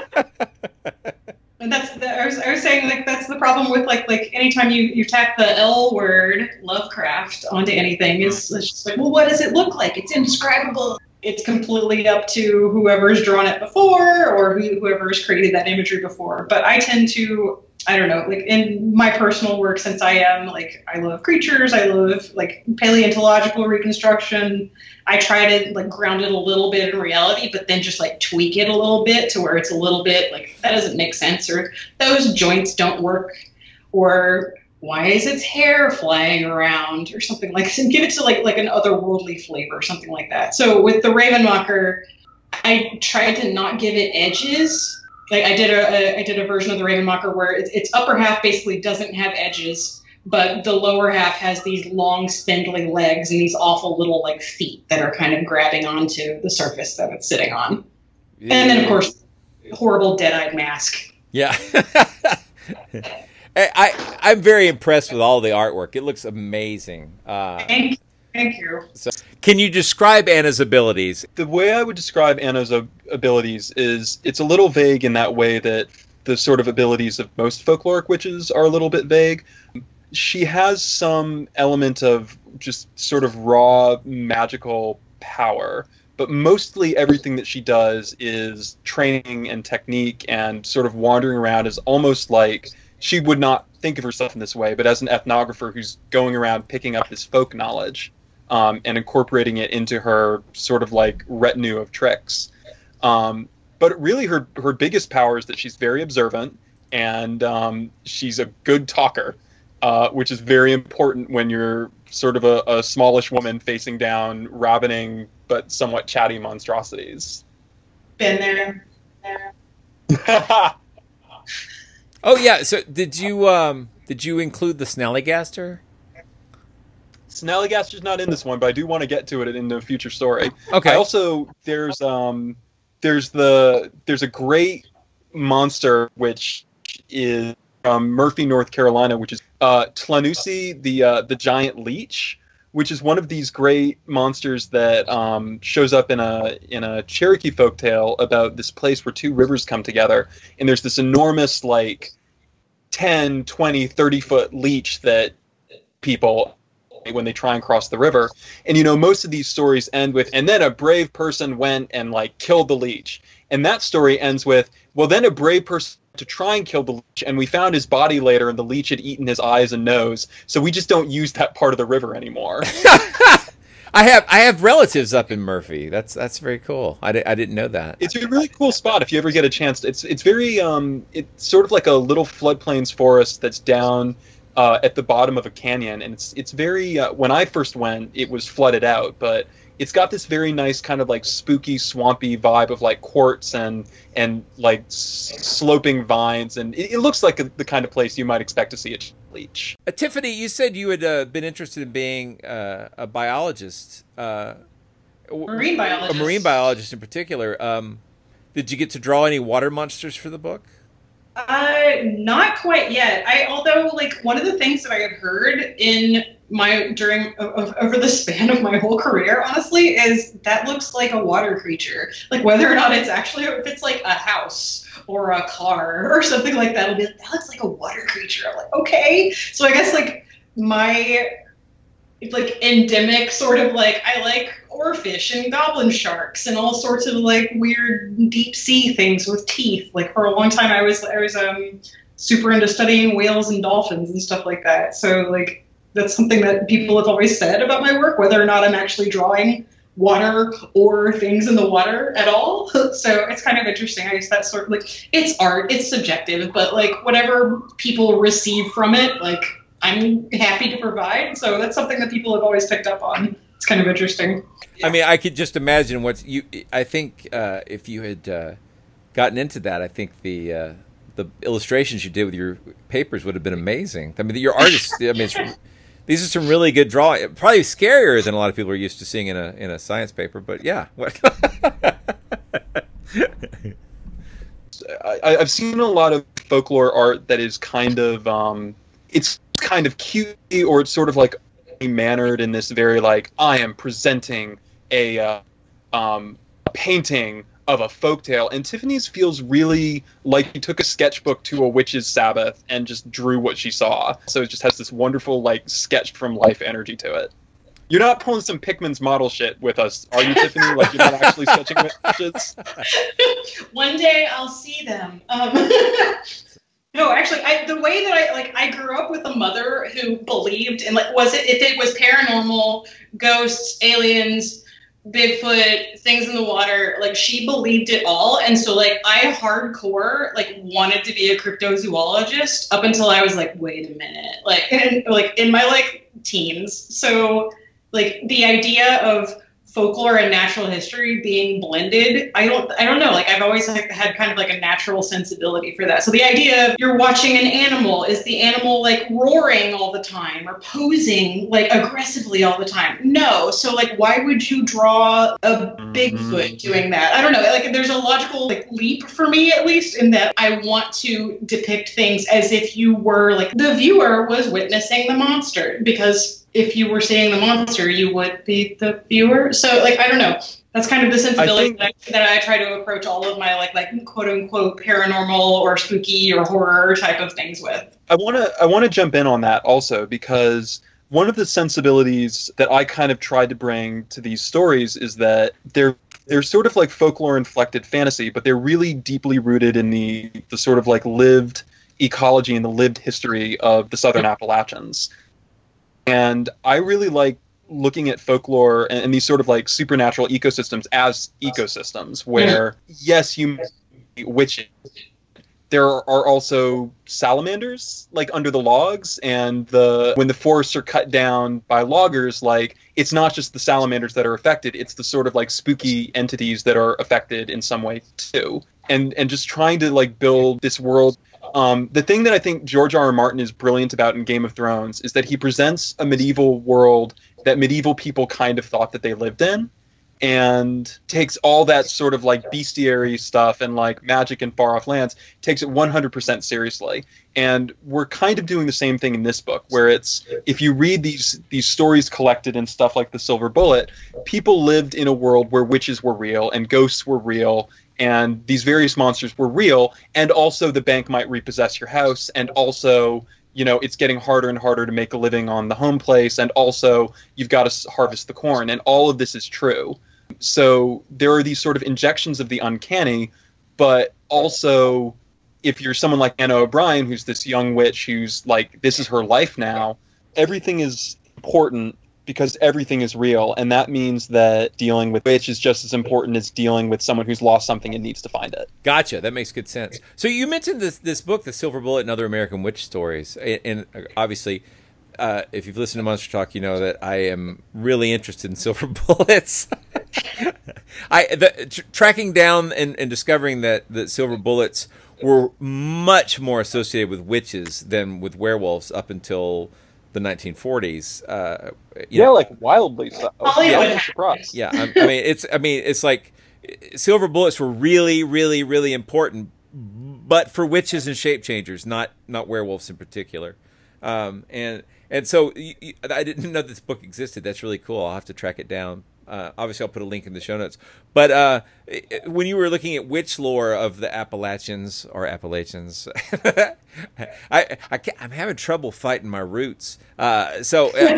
And I was saying, like, that's the problem with like anytime you tack the L word, Lovecraft, onto anything, it's just like, well, what does it look like? It's indescribable. It's completely up to whoever's drawn it before or whoever's created that imagery before. But I tend to, I don't know, like in my personal work, since I love creatures, I love like paleontological reconstruction. I try to like ground it a little bit in reality, but then just like tweak it a little bit to where it's a little bit like that doesn't make sense, or those joints don't work, or why is its hair flying around, or something like that. Give it to like an otherworldly flavor, something like that. So with the Ravenmocker, I tried to not give it edges. Like I did a version of the Ravenmocker where its upper half basically doesn't have edges, but the lower half has these long spindly legs and these awful little like feet that are kind of grabbing onto the surface that it's sitting on. Yeah. And then of course, horrible dead-eyed mask. Yeah. I'm very impressed with all the artwork. It looks amazing. Thank you. So, can you describe Anna's abilities? The way I would describe Anna's abilities is it's a little vague in that way that the sort of abilities of most folkloric witches are a little bit vague. She has some element of just sort of raw magical power, but mostly everything that she does is training and technique and sort of wandering around is almost like she would not think of herself in this way, but as an ethnographer who's going around picking up this folk knowledge and incorporating it into her sort of like retinue of tricks. But really her biggest power is that she's very observant and she's a good talker. Which is very important when you're sort of a smallish woman facing down ravening but somewhat chatty monstrosities. Been there. Oh yeah. So did you include the Snallygaster? Snallygaster's not in this one, but I do want to get to it in the future story. Okay. I also there's a great monster which is from Murphy, North Carolina, which is Tlanusi, the giant leech, which is one of these great monsters that shows up in a Cherokee folktale about this place where two rivers come together, and there's this enormous like 10, 20, 30-foot leech that people when they try and cross the river. And most of these stories end with, and then a brave person went and like killed the leech. And that story ends with, well, then a brave person to try and kill the leech, and we found his body later, and the leech had eaten his eyes and nose, so we just don't use that part of the river anymore. I have relatives up in Murphy. That's very cool. I didn't know that. It's a really cool spot if you ever get a chance. It's very it's sort of like a little floodplains forest that's down at the bottom of a canyon, and it's very when I first went, it was flooded out, but it's got this very nice kind of like spooky, swampy vibe of like quartz and like sloping vines, and it looks like the kind of place you might expect to see a leech. Tiffany, you said you had been interested in being a biologist, marine biologist. A marine biologist in particular. Did you get to draw any water monsters for the book? Not quite yet. Although like one of the things that I had heard over the span of my whole career, honestly, is that looks like a water creature. Like whether or not it's actually, if it's like a house or a car or something like that, it'll be like, that looks like a water creature. I'm like, okay. So I guess like my like endemic sort of like, I like oarfish and goblin sharks and all sorts of like weird deep sea things with teeth. Like for a long time I was super into studying whales and dolphins and stuff like that. So like That's something that people have always said about my work, whether or not I'm actually drawing water or things in the water at all. So it's kind of interesting. I guess that's sort of like, it's art, it's subjective, but like whatever people receive from it, like I'm happy to provide. So that's something that people have always picked up on. It's kind of interesting. I mean, I could just imagine I think if you had gotten into that, I think the illustrations you did with your papers would have been amazing. I mean, your artists, I mean, these are some really good drawing. Probably scarier than a lot of people are used to seeing in a science paper, but yeah. I've seen a lot of folklore art that is kind of it's kind of cutesy, or it's sort of like mannered in this very like, I am presenting a painting of a folktale, and Tiffany's feels really like he took a sketchbook to a witch's Sabbath and just drew what she saw. So it just has this wonderful like sketched from life energy to it. You're not pulling some Pickman's model shit with us, are you, Tiffany? Like, you're not actually sketching witches? One day I'll see them. No, actually, the way that I grew up with a mother who believed in, like, if it was paranormal, ghosts, aliens, Bigfoot, things in the water, like, she believed it all. And so, like, I hardcore, like, wanted to be a cryptozoologist up until I was like, wait a minute, like, in my, like, teens. So, like, the idea of folklore and natural history being blended, I don't know, like, I've always had kind of like a natural sensibility for that. So the idea of you're watching an animal, is the animal like roaring all the time or posing like aggressively all the time? No. So like, why would you draw a Bigfoot doing that? I don't know, like, there's a logical like leap for me, at least, in that I want to depict things as if you were like, the viewer was witnessing the monster, because if you were seeing the monster, you would be the viewer. So, like, I don't know. That's kind of the sensibility that I try to approach all of my, like quote unquote paranormal or spooky or horror type of things with. I wanna jump in on that also, because one of the sensibilities that I kind of tried to bring to these stories is that they're sort of like folklore inflected fantasy, but they're really deeply rooted in the sort of like lived ecology and the lived history of the Southern Appalachians. And I really like looking at folklore and these sort of like supernatural ecosystems as ecosystems where, yes, you witches. There are also salamanders like under the logs, and when the forests are cut down by loggers, like, it's not just the salamanders that are affected, it's the sort of like spooky entities that are affected in some way too. And just trying to like build this world. The thing that I think George R.R. Martin is brilliant about in Game of Thrones is that he presents a medieval world that medieval people kind of thought that they lived in, and takes all that sort of like bestiary stuff and like magic in far off lands, takes it 100% seriously. And we're kind of doing the same thing in this book, where it's, if you read these stories collected and stuff like The Silver Bullet, people lived in a world where witches were real and ghosts were real, and these various monsters were real, and also the bank might repossess your house, and also, you know, it's getting harder and harder to make a living on the home place, and also you've got to harvest the corn, and all of this is true. So there are these sort of injections of the uncanny, but also, if you're someone like Anna O'Brien, who's this young witch who's like, this is her life now, everything is important because everything is real, and that means that dealing with witch is just as important as dealing with someone who's lost something and needs to find it. Gotcha. That makes good sense. So you mentioned this book, The Silver Bullet and Other American Witch Stories, and obviously, if you've listened to Monster Talk, you know that I am really interested in silver bullets. Tracking down and discovering that silver bullets were much more associated with witches than with werewolves up until the 1940s. Like wildly so. Yeah, surprised. Yeah, I mean, it's like silver bullets were really, really, really important, but for witches and shape changers, not werewolves in particular. And so I didn't know this book existed. That's really cool. I'll have to track it down. Obviously, I'll put a link in the show notes. But when you were looking at witch lore of the Appalachians, I'm having trouble fighting my roots. Embrace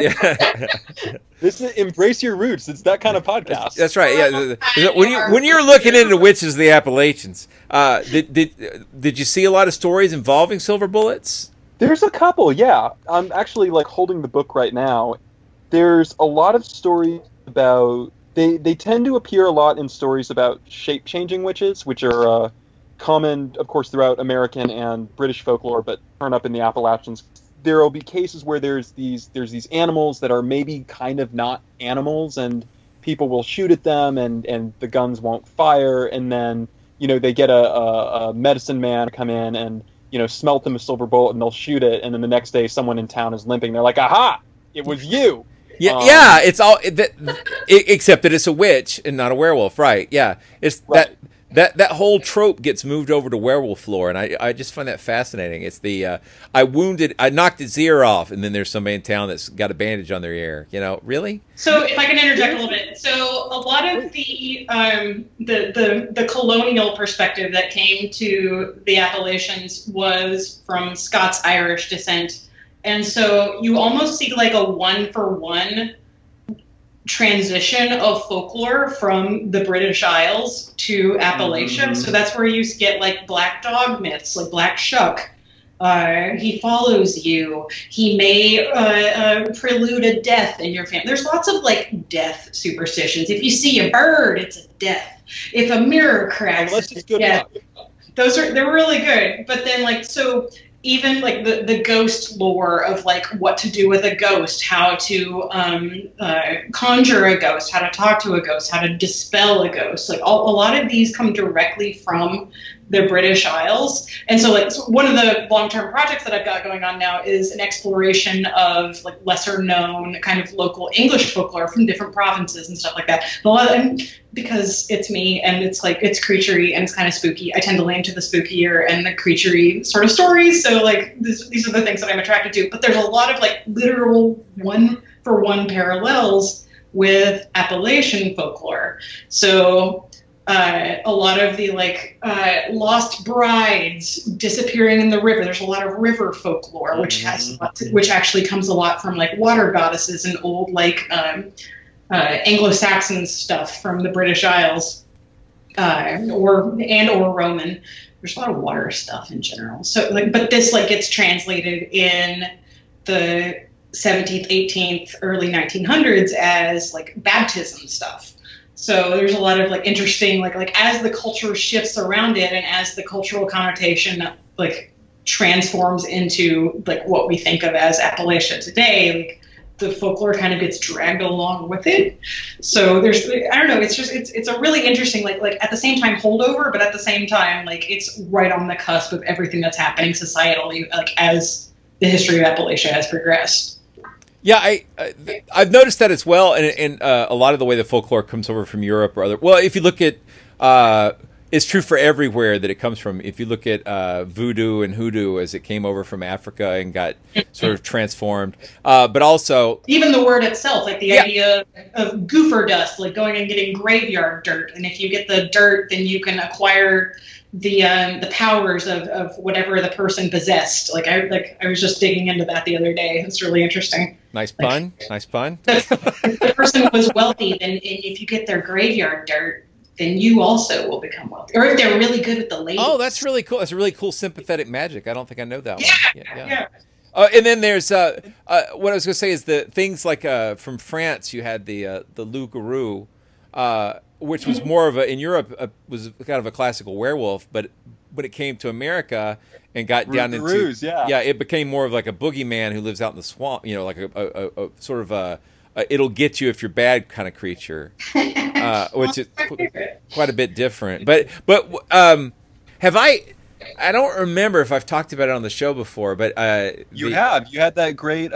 your roots. It's that kind of podcast. That's right. Yeah. When you're looking into witches of the Appalachians, did you see a lot of stories involving silver bullets? There's a couple, yeah. I'm actually like holding the book right now. There's a lot of stories about they tend to appear a lot in stories about shape-changing witches, which are common, of course, throughout American and British folklore, but turn up in the Appalachians. There will be cases where there's these animals that are maybe kind of not animals, and people will shoot at them, and the guns won't fire, and then they get a medicine man come in and smelt them a silver bullet, and they'll shoot it, and then the next day someone in town is limping. They're like, "Aha! It was you." Yeah, it's all except that it's a witch and not a werewolf, right? Yeah, it's right. That whole trope gets moved over to werewolf lore, and I just find that fascinating. It's the I knocked his ear off, and then there's somebody in town that's got a bandage on their ear. Really? So if I can interject a little bit, so a lot of the colonial perspective that came to the Appalachians was from Scots-Irish descent. And so you almost see like a one-for-one transition of folklore from the British Isles to Appalachia. So that's where you get like black dog myths, like Black Shuck. He follows you. He may prelude a death in your family. There's lots of like death superstitions. If you see a bird, it's a death. If a mirror cracks, it's a death. They're really good. But then so even like the ghost lore of like what to do with a ghost, how to conjure a ghost, how to talk to a ghost, how to dispel a ghost, like a lot of these come directly from the British Isles. And so one of the long-term projects that I've got going on now is an exploration of like lesser known kind of local English folklore from different provinces and stuff like that. And because it's me and it's creaturey and it's kind of spooky, I tend to lean to the spookier and the creaturey sort of stories. So these are the things that I'm attracted to. But there's a lot of like literal one-for-one parallels with Appalachian folklore. So a lot of the lost brides disappearing in the river. There's a lot of river folklore, which actually comes a lot from like water goddesses and old Anglo-Saxon stuff from the British Isles, or Roman. There's a lot of water stuff in general. So but this gets translated in the 17th, 18th, early 1900s as like baptism stuff. So there's a lot of interesting as the culture shifts around it and as the cultural connotation transforms into what we think of as Appalachia today, the folklore kind of gets dragged along with it. So there's it's a really interesting at the same time holdover, but at the same time it's right on the cusp of everything that's happening societally as the history of Appalachia has progressed. Yeah, I've noticed that as well, and a lot of the way the folklore comes over from Europe or other. Well, if you look at, it's true for everywhere that it comes from. If you look at voodoo and hoodoo as it came over from Africa and got sort of transformed, but also even the word itself, the idea of goofer dust, going and getting graveyard dirt, and if you get the dirt, then you can acquire the powers of whatever the person possessed. I was just digging into that the other day. It's really interesting. Nice pun. Nice pun. If the person was wealthy, then if you get their graveyard dirt, then you also will become wealthy. Or if they're really good with the ladies. Oh, that's really cool. That's a really cool sympathetic magic. I don't think I know that one. Yeah. And then there's what I was going to say is the things from France. You had the loup-garou, which was more of in Europe was kind of a classical werewolf, but when it came to America and got down into it became more of a boogeyman who lives out in the swamp. A sort of a it'll get you if you're bad kind of creature, which is quite a bit different. But have I don't remember if I've talked about it on the show before, but you had that great.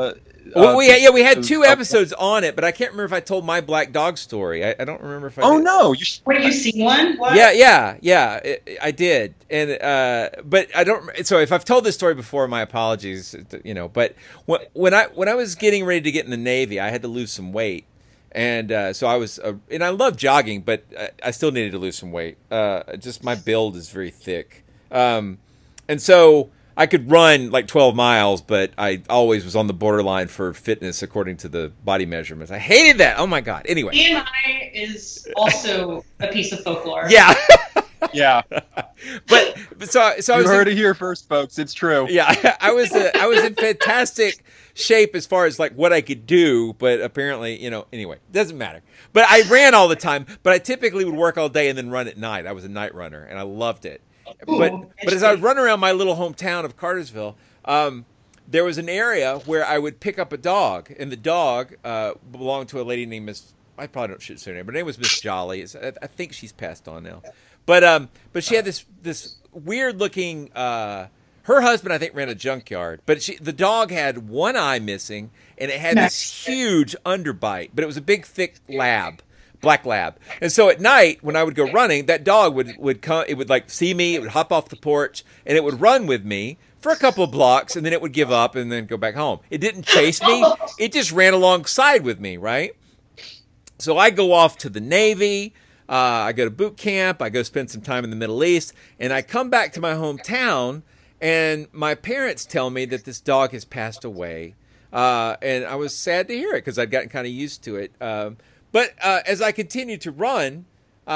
We had 2 episodes on it, but I can't remember if I told my black dog story. I don't remember if I. Oh did. No! Wait, you seen one? What? Yeah. I did, and but I don't. So if I've told this story before, my apologies. But when I was getting ready to get in the Navy, I had to lose some weight, and so I was, and I love jogging, but I still needed to lose some weight. Just my build is very thick, and so I could run 12 miles, but I always was on the borderline for fitness according to the body measurements. I hated that. Oh my God. Anyway. BMI is also a piece of folklore. Yeah. Yeah. But so I You was heard it here first, folks. It's true. Yeah, I was in fantastic shape as far as like what I could do, but apparently, anyway, doesn't matter. But I ran all the time, but I typically would work all day and then run at night. I was a night runner and I loved it. But as I would run around my little hometown of Cartersville, there was an area where I would pick up a dog, and the dog belonged to a lady named Miss. I probably don't should say her name, but her name was Miss Jolly. I think she's passed on now. But she had this weird looking. Her husband, I think, ran a junkyard, but the dog had one eye missing, and it had this huge underbite. But it was a big, thick black lab. And so at night, when I would go running, that dog would come. It would like see me. It would hop off the porch, and it would run with me for a couple of blocks, and then it would give up and then go back home. It didn't chase me. It just ran alongside with me, right? So I go off to the Navy. I go to boot camp. I go spend some time in the Middle East. And I come back to my hometown, and my parents tell me that this dog has passed away. And I was sad to hear it because I'd gotten kind of used to it. But as I continued to run,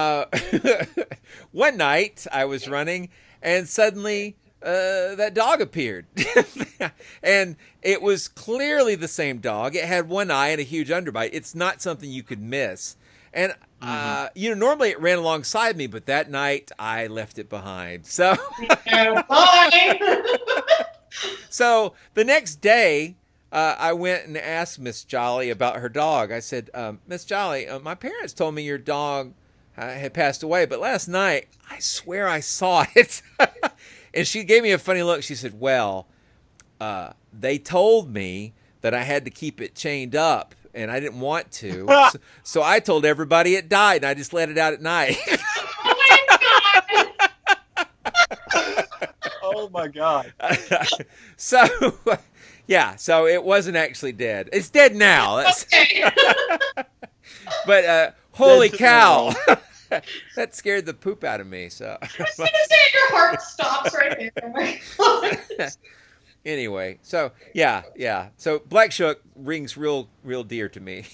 one night I was running, and suddenly that dog appeared. And it was clearly the same dog. It had one eye and a huge underbite. It's not something you could miss. And, normally it ran alongside me, but that night I left it behind. So, so the next day, I went and asked Miss Jolly about her dog. I said, Miss Jolly, my parents told me your dog had passed away, but last night, I swear I saw it. And she gave me a funny look. She said, well, they told me that I had to keep it chained up, and I didn't want to. So I told everybody it died, and I just let it out at night. Oh, my God. So, yeah, so it wasn't actually dead. It's dead now. Okay. But holy cow. That scared the poop out of me. So I was going to say your heart stops right there. Oh my God. Anyway, so yeah. So Black Shuck rings real dear to me.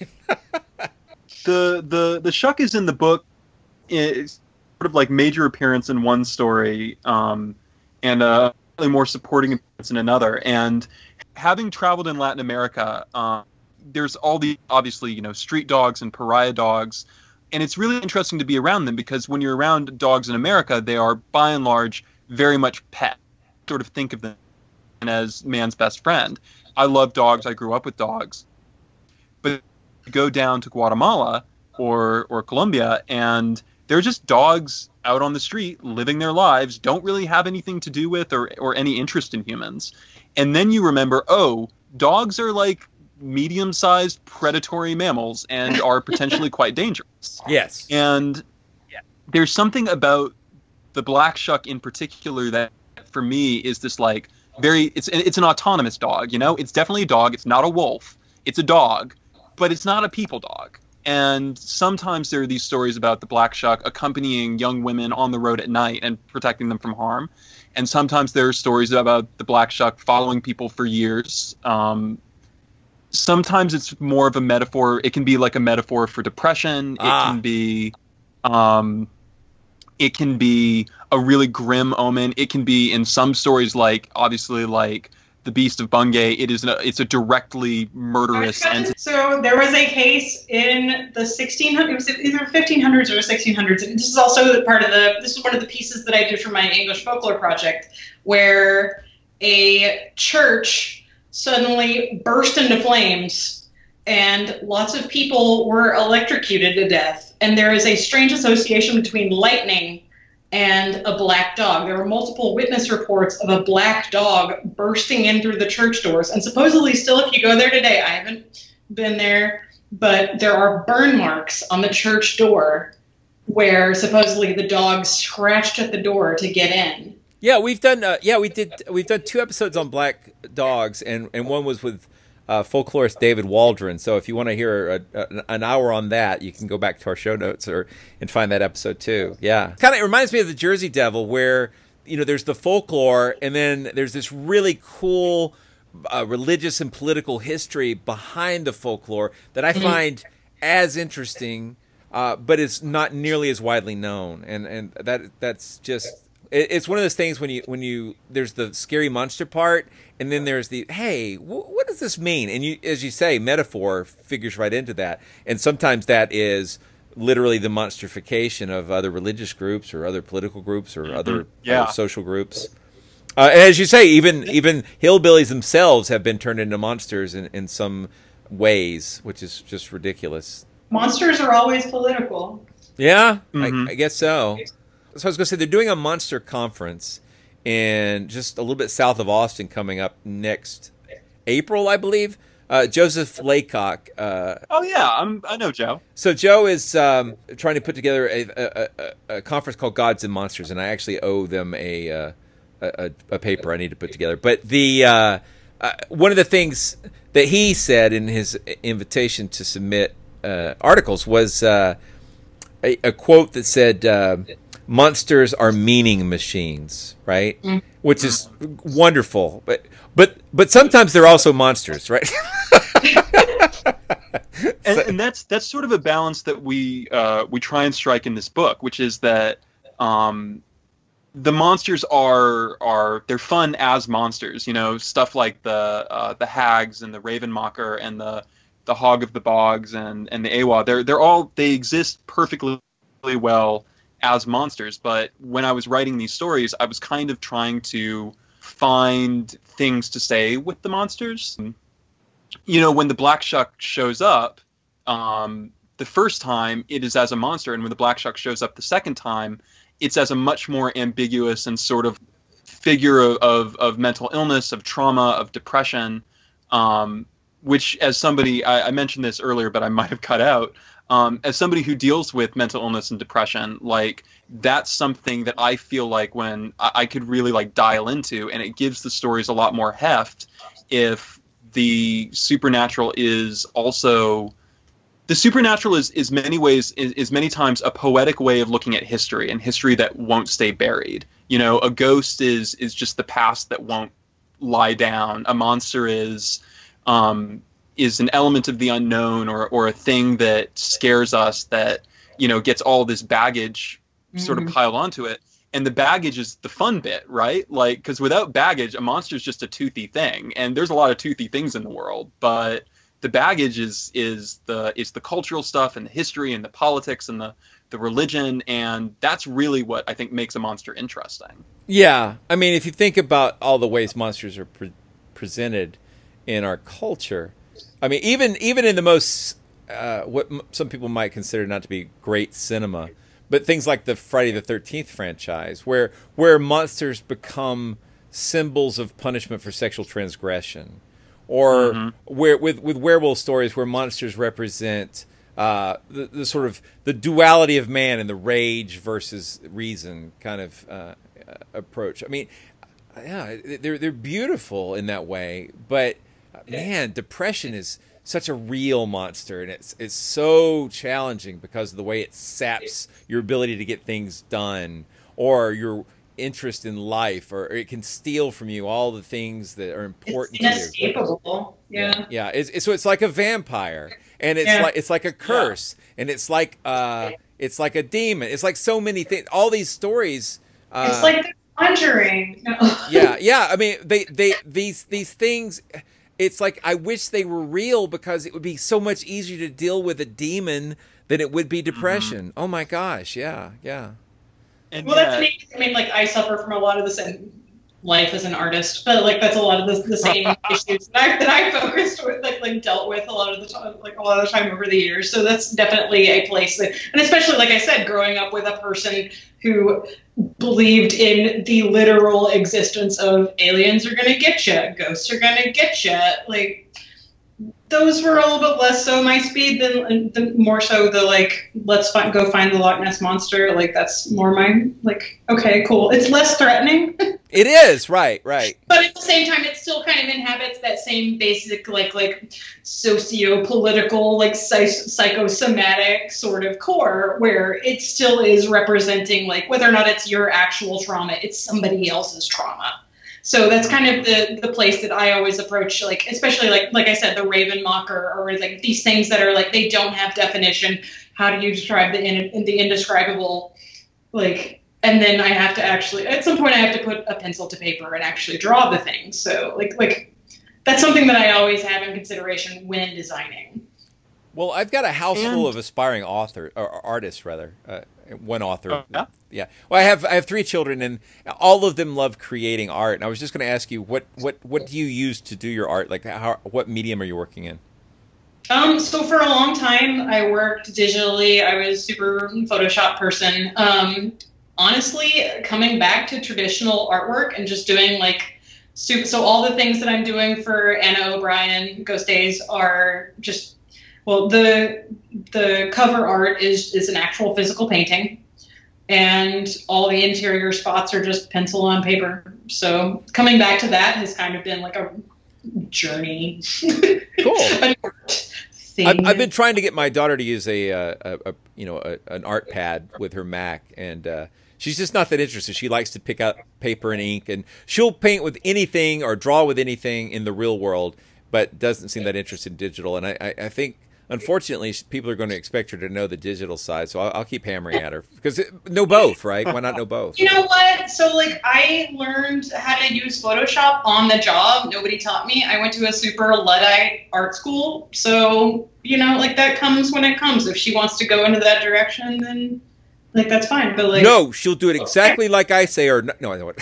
The Shuck is in the book. It's sort of like major appearance in one story, and a really more supporting appearance in another. And having traveled in Latin America, there's all the obviously street dogs and pariah dogs. And it's really interesting to be around them because when you're around dogs in America, they are by and large very much pet. Sort of think of them as man's best friend. I love dogs. I grew up with dogs. But you go down to Guatemala or Colombia, and they're just dogs out on the street living their lives, don't really have anything to do with or any interest in humans. And then you remember, dogs are like medium-sized predatory mammals and are potentially quite dangerous. Yes. And there's something about the Black Shuck in particular that for me is this like it's an autonomous dog, It's definitely a dog. It's not a wolf. It's a dog, but it's not a people dog. And sometimes there are these stories about the Black Shuck accompanying young women on the road at night and protecting them from harm. And sometimes there are stories about the Black Shuck following people for years. Sometimes it's more of a metaphor. It can be like a metaphor for depression. It can be a really grim omen. It can be in some stories obviously the Beast of Bungay. It's a directly murderous entity. So there was a case in the 1600s. It was either 1500s or 1600s. And this is also this is one of the pieces that I did for my English folklore project, where a church suddenly burst into flames and lots of people were electrocuted to death. And there is a strange association between lightning and a black dog. There were multiple witness reports of a black dog bursting in through the church doors. And supposedly still, if you go there today, I haven't been there, but there are burn marks on the church door where supposedly the dog scratched at the door to get in. Yeah, we've done. We've done 2 episodes on black dogs, and one was with folklorist David Waldron. So if you want to hear an hour on that, you can go back to our show notes and find that episode too. Yeah, it reminds me of the Jersey Devil, where there's the folklore, and then there's this really cool religious and political history behind the folklore that I find as interesting but it's not nearly as widely known, and that's just it's one of those things when you there's the scary monster part, and then there's the hey, what does this mean? And you, as you say, metaphor figures right into that, and sometimes that is literally the monsterification of other religious groups or other political groups or other social groups. And as you say, even hillbillies themselves have been turned into monsters in some ways, which is just ridiculous. Monsters are always political. Yeah, I guess so. So I was going to say, they're doing a monster conference in just a little bit south of Austin coming up next April, I believe. Joseph Laycock. I know Joe. So Joe is trying to put together a conference called Gods and Monsters, and I actually owe them a paper I need to put together. But the one of the things that he said in his invitation to submit articles was a quote that said, "Monsters are meaning machines," right? Which is wonderful, but sometimes they're also monsters, right? and that's sort of a balance that we try and strike in this book, which is that the monsters they're fun as monsters, stuff like the hags and the Ravenmocker and the Hog of the Bogs and the Awa. They exist perfectly well as monsters, but when I was writing these stories, I was kind of trying to find things to say with the monsters. When the Black Shuck shows up, the first time it is as a monster, and when the Black Shuck shows up the second time, it's as a much more ambiguous and sort of figure of mental illness, of trauma, of depression, which, as somebody, I mentioned this earlier, but I might have cut out, as somebody who deals with mental illness and depression, like, that's something that I feel like when I could really like dial into, and it gives the stories a lot more heft if the supernatural is also... The supernatural is many times a poetic way of looking at history, and history that won't stay buried. A ghost is just the past that won't lie down. A monster is an element of the unknown, or a thing that scares us, that gets all this baggage sort of piled onto it. And the baggage is the fun bit, right? Like, because without baggage, a monster is just a toothy thing, and there's a lot of toothy things in the world, but the baggage is the cultural stuff and the history and the politics and the religion, and that's really what I think makes a monster interesting. Yeah, I mean, if you think about all the ways monsters are presented in our culture, I mean, even in the most what some people might consider not to be great cinema, but things like the Friday the 13th franchise, where monsters become symbols of punishment for sexual transgression. Or where with werewolf stories where monsters represent the sort of the duality of man and the rage versus reason kind of approach. I mean, yeah, they're beautiful in that way, but man, depression is such a real monster, and it's so challenging because of the way it saps your ability to get things done, or your interest in life, or it can steal from you all the things that are important to you. It's inescapable. Yeah. It's like a vampire, and it's like a curse, and it's like a demon. It's like so many things. All these stories. It's like The Conjuring. Yeah. I mean, these things. It's like, I wish they were real, because it would be so much easier to deal with a demon than it would be depression. Oh my gosh, yeah. And that's me. I mean, like, I suffer from a lot of the same life as an artist, but like that's a lot of the same issues that I focused with, like dealt with a lot of the time over the years. So that's definitely a place that, and especially like I said, growing up with a person who believed in the literal existence of aliens are going to get you, ghosts are going to get you, like. Those were a little bit less so my speed than more so the like, let's go find the Loch Ness Monster. Like, that's more my, like, okay, cool. It's less threatening. It is, right. But at the same time, it still kind of inhabits that same basic, like socio-political, like psychosomatic sort of core, where it still is representing, like, whether or not it's your actual trauma, it's somebody else's trauma. So that's kind of the place that I always approach, like, especially like I said, the Raven Mocker, or like these things that are like, they don't have definition. How do you describe the indescribable? Like, and then I have to actually, at some point I have to put a pencil to paper and actually draw the thing. So like that's something that I always have in consideration when designing. Well, I've got a house full of aspiring artists, rather. One author. Oh, yeah. Well, I have 3 children, and all of them love creating art. And I was just going to ask you, what do you use to do your art? Like, what medium are you working in? So for a long time, I worked digitally. I was super Photoshop person. Honestly, coming back to traditional artwork and just doing like so all the things that I'm doing for Anna O'Brien Ghost Days are just, well, the cover art is an actual physical painting, and all the interior spots are just pencil on paper. So coming back to that has kind of been like a journey. Cool. An art thing. I've been trying to get my daughter to use an art pad with her Mac, and she's just not that interested. She likes to pick up paper and ink, and she'll paint with anything or draw with anything in the real world, but doesn't seem that interested in digital. And I think, unfortunately, people are going to expect her to know the digital side, so I'll keep hammering at her. Because know both, right? Why not know both? You know what? So, like, I learned how to use Photoshop on the job. Nobody taught me. I went to a super Luddite art school. So, you know, like, that comes when it comes. If she wants to go into that direction, then, like, that's fine. But, like... No, she'll do it exactly like I say, or... No, I know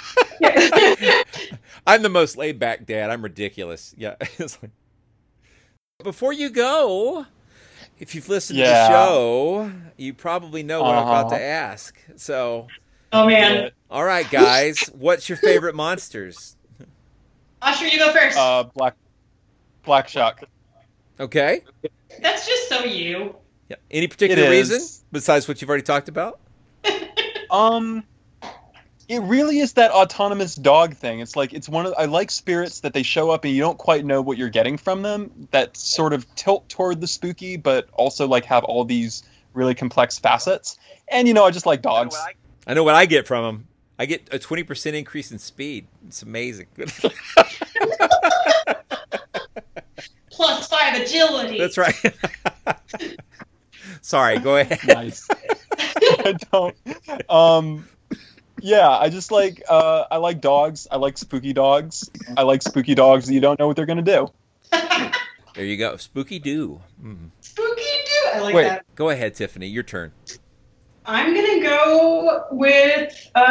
what. I'm the most laid-back dad. I'm ridiculous. Yeah. It's like... Before you go, if you've listened to the show, you probably know what I'm about to ask. So, oh man! All right, guys, what's your favorite monsters? Usher, you go first. Black Shuck. Okay. That's just so you. Yeah. Any particular reason besides what you've already talked about? It really is that autonomous dog thing. It's like, I like spirits that they show up and you don't quite know what you're getting from them, that sort of tilt toward the spooky, but also like have all these really complex facets. And, you know, I just like dogs. I know what I get from them. I get a 20% increase in speed. It's amazing. +5 agility. That's right. Sorry, go ahead. Nice. I don't. Yeah, I just like, I like dogs. I like spooky dogs. I like spooky dogs that you don't know what they're going to do. There you go. Spooky Doo. Spooky Doo. I like that. Go ahead, Tiffany. Your turn. I'm going to go with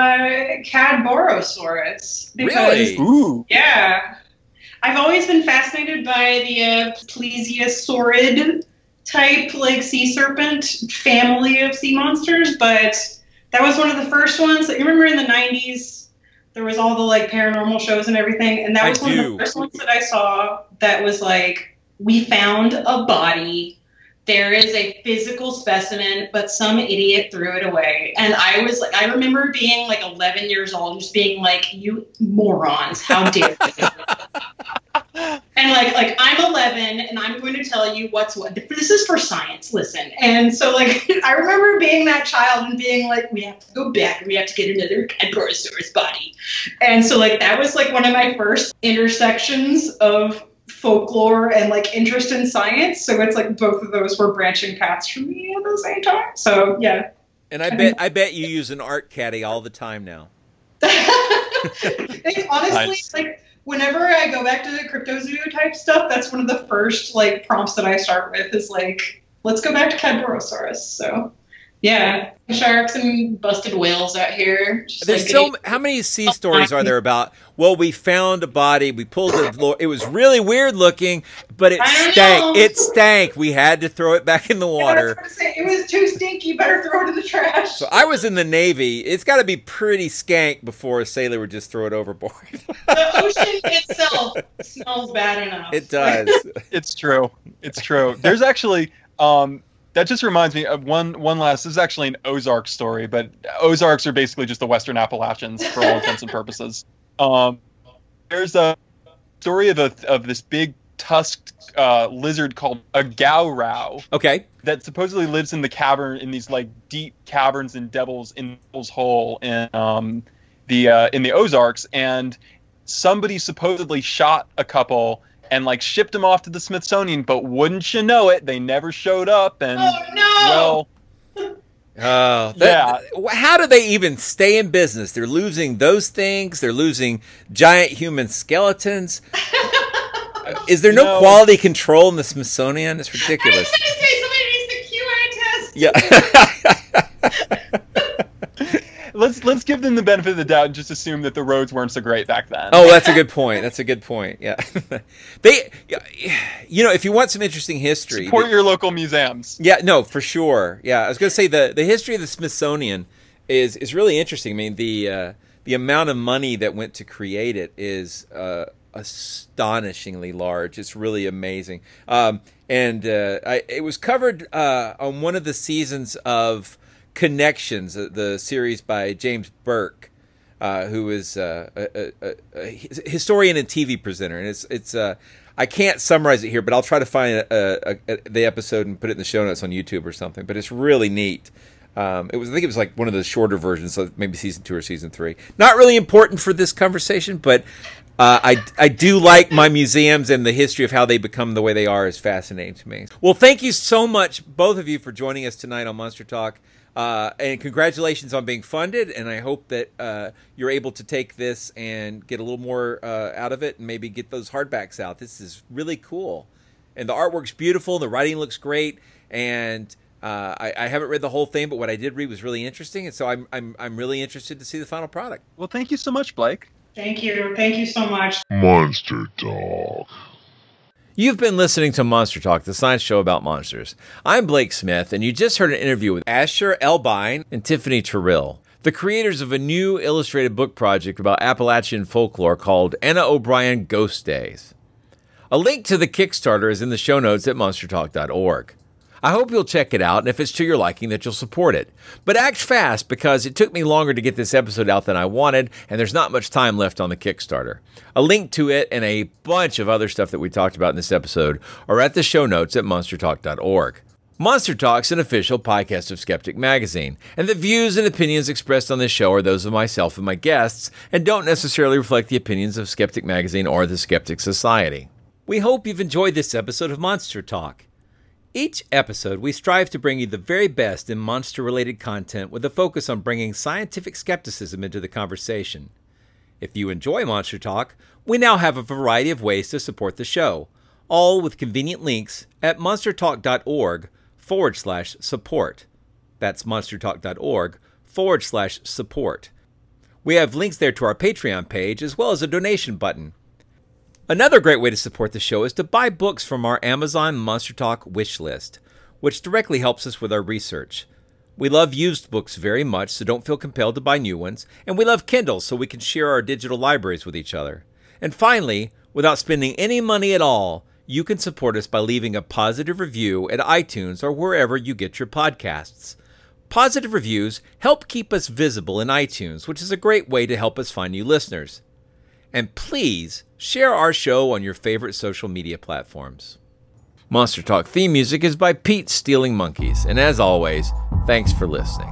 Cadborosaurus. Really? Ooh. Yeah. I've always been fascinated by the Plesiosaurid type, like, sea serpent family of sea monsters, but... That was one of the first ones. You remember in the 90s, there was all the like paranormal shows and everything. And that was one of the first ones that I saw that was like, we found a body. There is a physical specimen, but some idiot threw it away. And I was like, I remember being like 11 years old and just being like, you morons, how dare you? And like I'm 11 and I'm going to tell you what's what. This is for science, listen. And so like I remember being that child and being like, we have to go back and we have to get another Cadborosaurus body. And so like that was like one of my first intersections of folklore and like interest in science. So it's like both of those were branching paths for me at the same time. So yeah. And I bet you use an art caddy all the time now. Honestly, nice. Like whenever I go back to the Cryptozoa type stuff, that's one of the first like prompts that I start with is like, let's go back to Cadborosaurus. So yeah, sharks and busted whales out here. There's how many sea stories are there about? Well, we found a body, we pulled it. It was really weird looking, but it stank. It stank. We had to throw it back in the water. It was too stinky. Better throw it in the trash. So I was in the Navy. It's got to be pretty skank before a sailor would just throw it overboard. The ocean itself smells bad enough. It does. It's true. It's true. There's actually. That just reminds me of one last. This is actually an Ozark story, but Ozarks are basically just the Western Appalachians for all intents and purposes. There's a story of this big tusked lizard called a Gowrow. Okay. That supposedly lives in the cavern in these like deep caverns in Devil's Hole in the Ozarks, and somebody supposedly shot a couple and like shipped them off to the Smithsonian, but wouldn't you know it, they never showed up. And well, how do they even stay in business? They're losing those things. They're losing giant human skeletons. Is there no quality control in the Smithsonian? It's ridiculous. I was going to say, somebody needs to QI test. Yeah. Let's give them the benefit of the doubt and just assume that the roads weren't so great back then. Oh, that's a good point. Yeah. If you want some interesting history, support your local museums. Yeah, no, for sure. Yeah, I was going to say the history of the Smithsonian is really interesting. I mean, the amount of money that went to create it is astonishingly large. It's really amazing. It was covered on one of the seasons of Connections, the series by James Burke, who is a historian and TV presenter, and it's I can't summarize it here, but I'll try to find the episode and put it in the show notes on YouTube or something. But it's really neat. I think it was like one of the shorter versions, so maybe season 2 or season 3. Not really important for this conversation, but I do like my museums, and the history of how they become the way they are is fascinating to me. Well, thank you so much, both of you, for joining us tonight on Monster Talk. And congratulations on being funded, and I hope that you're able to take this and get a little more out of it and maybe get those hardbacks out. This is really cool. And the artwork's beautiful, the writing looks great, and I haven't read the whole thing, but what I did read was really interesting, and so I'm really interested to see the final product. Well, thank you so much, Blake. Thank you so much. Monster Talk. You've been listening to Monster Talk, the science show about monsters. I'm Blake Smith, and you just heard an interview with Asher Elbine and Tiffany Terrell, the creators of a new illustrated book project about Appalachian folklore called Anna O'Brien Ghost Days. A link to the Kickstarter is in the show notes at monstertalk.org. I hope you'll check it out, and if it's to your liking, that you'll support it. But act fast, because it took me longer to get this episode out than I wanted, and there's not much time left on the Kickstarter. A link to it and a bunch of other stuff that we talked about in this episode are at the show notes at monstertalk.org. Monster Talk's an official podcast of Skeptic Magazine, and the views and opinions expressed on this show are those of myself and my guests, and don't necessarily reflect the opinions of Skeptic Magazine or the Skeptic Society. We hope you've enjoyed this episode of Monster Talk. Each episode, we strive to bring you the very best in monster-related content with a focus on bringing scientific skepticism into the conversation. If you enjoy Monster Talk, we now have a variety of ways to support the show, all with convenient links at monstertalk.org/support. That's monstertalk.org/support. We have links there to our Patreon page, as well as a donation button. Another great way to support the show is to buy books from our Amazon Monster Talk wish list, which directly helps us with our research. We love used books very much, so don't feel compelled to buy new ones, and we love Kindle, so we can share our digital libraries with each other. And finally, without spending any money at all, you can support us by leaving a positive review at iTunes or wherever you get your podcasts. Positive reviews help keep us visible in iTunes, which is a great way to help us find new listeners. And please share our show on your favorite social media platforms. Monster Talk theme music is by Pete Stealing Monkeys, and as always, thanks for listening.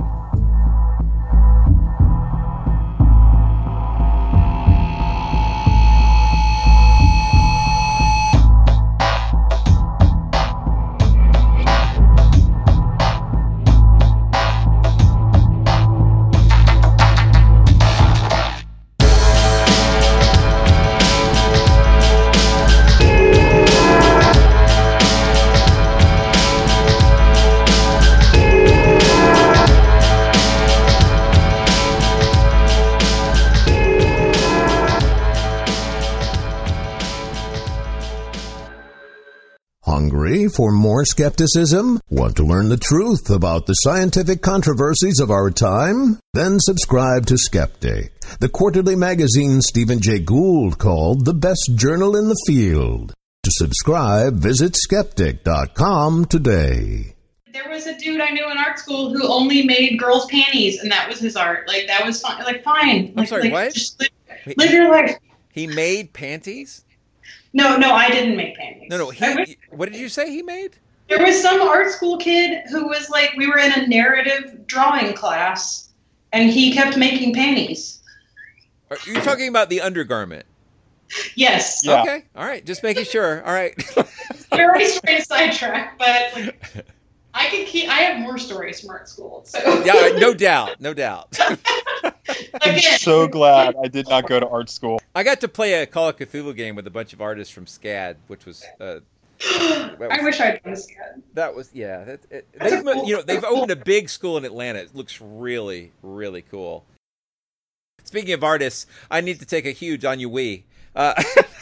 Hungry for more skepticism? Want to learn the truth about the scientific controversies of our time? Then subscribe to Skeptic, the quarterly magazine Stephen Jay Gould called the best journal in the field. To subscribe, visit skeptic.com today. There was a dude I knew in art school who only made girls' panties, and that was his art. Like, that was fine. Like, fine. I'm sorry, what? Just live your life. He made panties? No, I didn't make panties. No, what did you say he made? There was some art school kid who was like, we were in a narrative drawing class, and he kept making panties. Are you talking about the undergarment? Yes. Yeah. Okay. All right. Just making sure. All right. You're already starting to sidetrack, but like, I have more stories from art school. So Yeah. No doubt. No doubt. I'm again, so glad I did not go to art school. I got to play a Call of Cthulhu game with a bunch of artists from SCAD, which was. I wish I'd done this again. That was That's a cool they've opened a big school in Atlanta. It looks really, really cool. Speaking of artists, I need to take a huge ennui.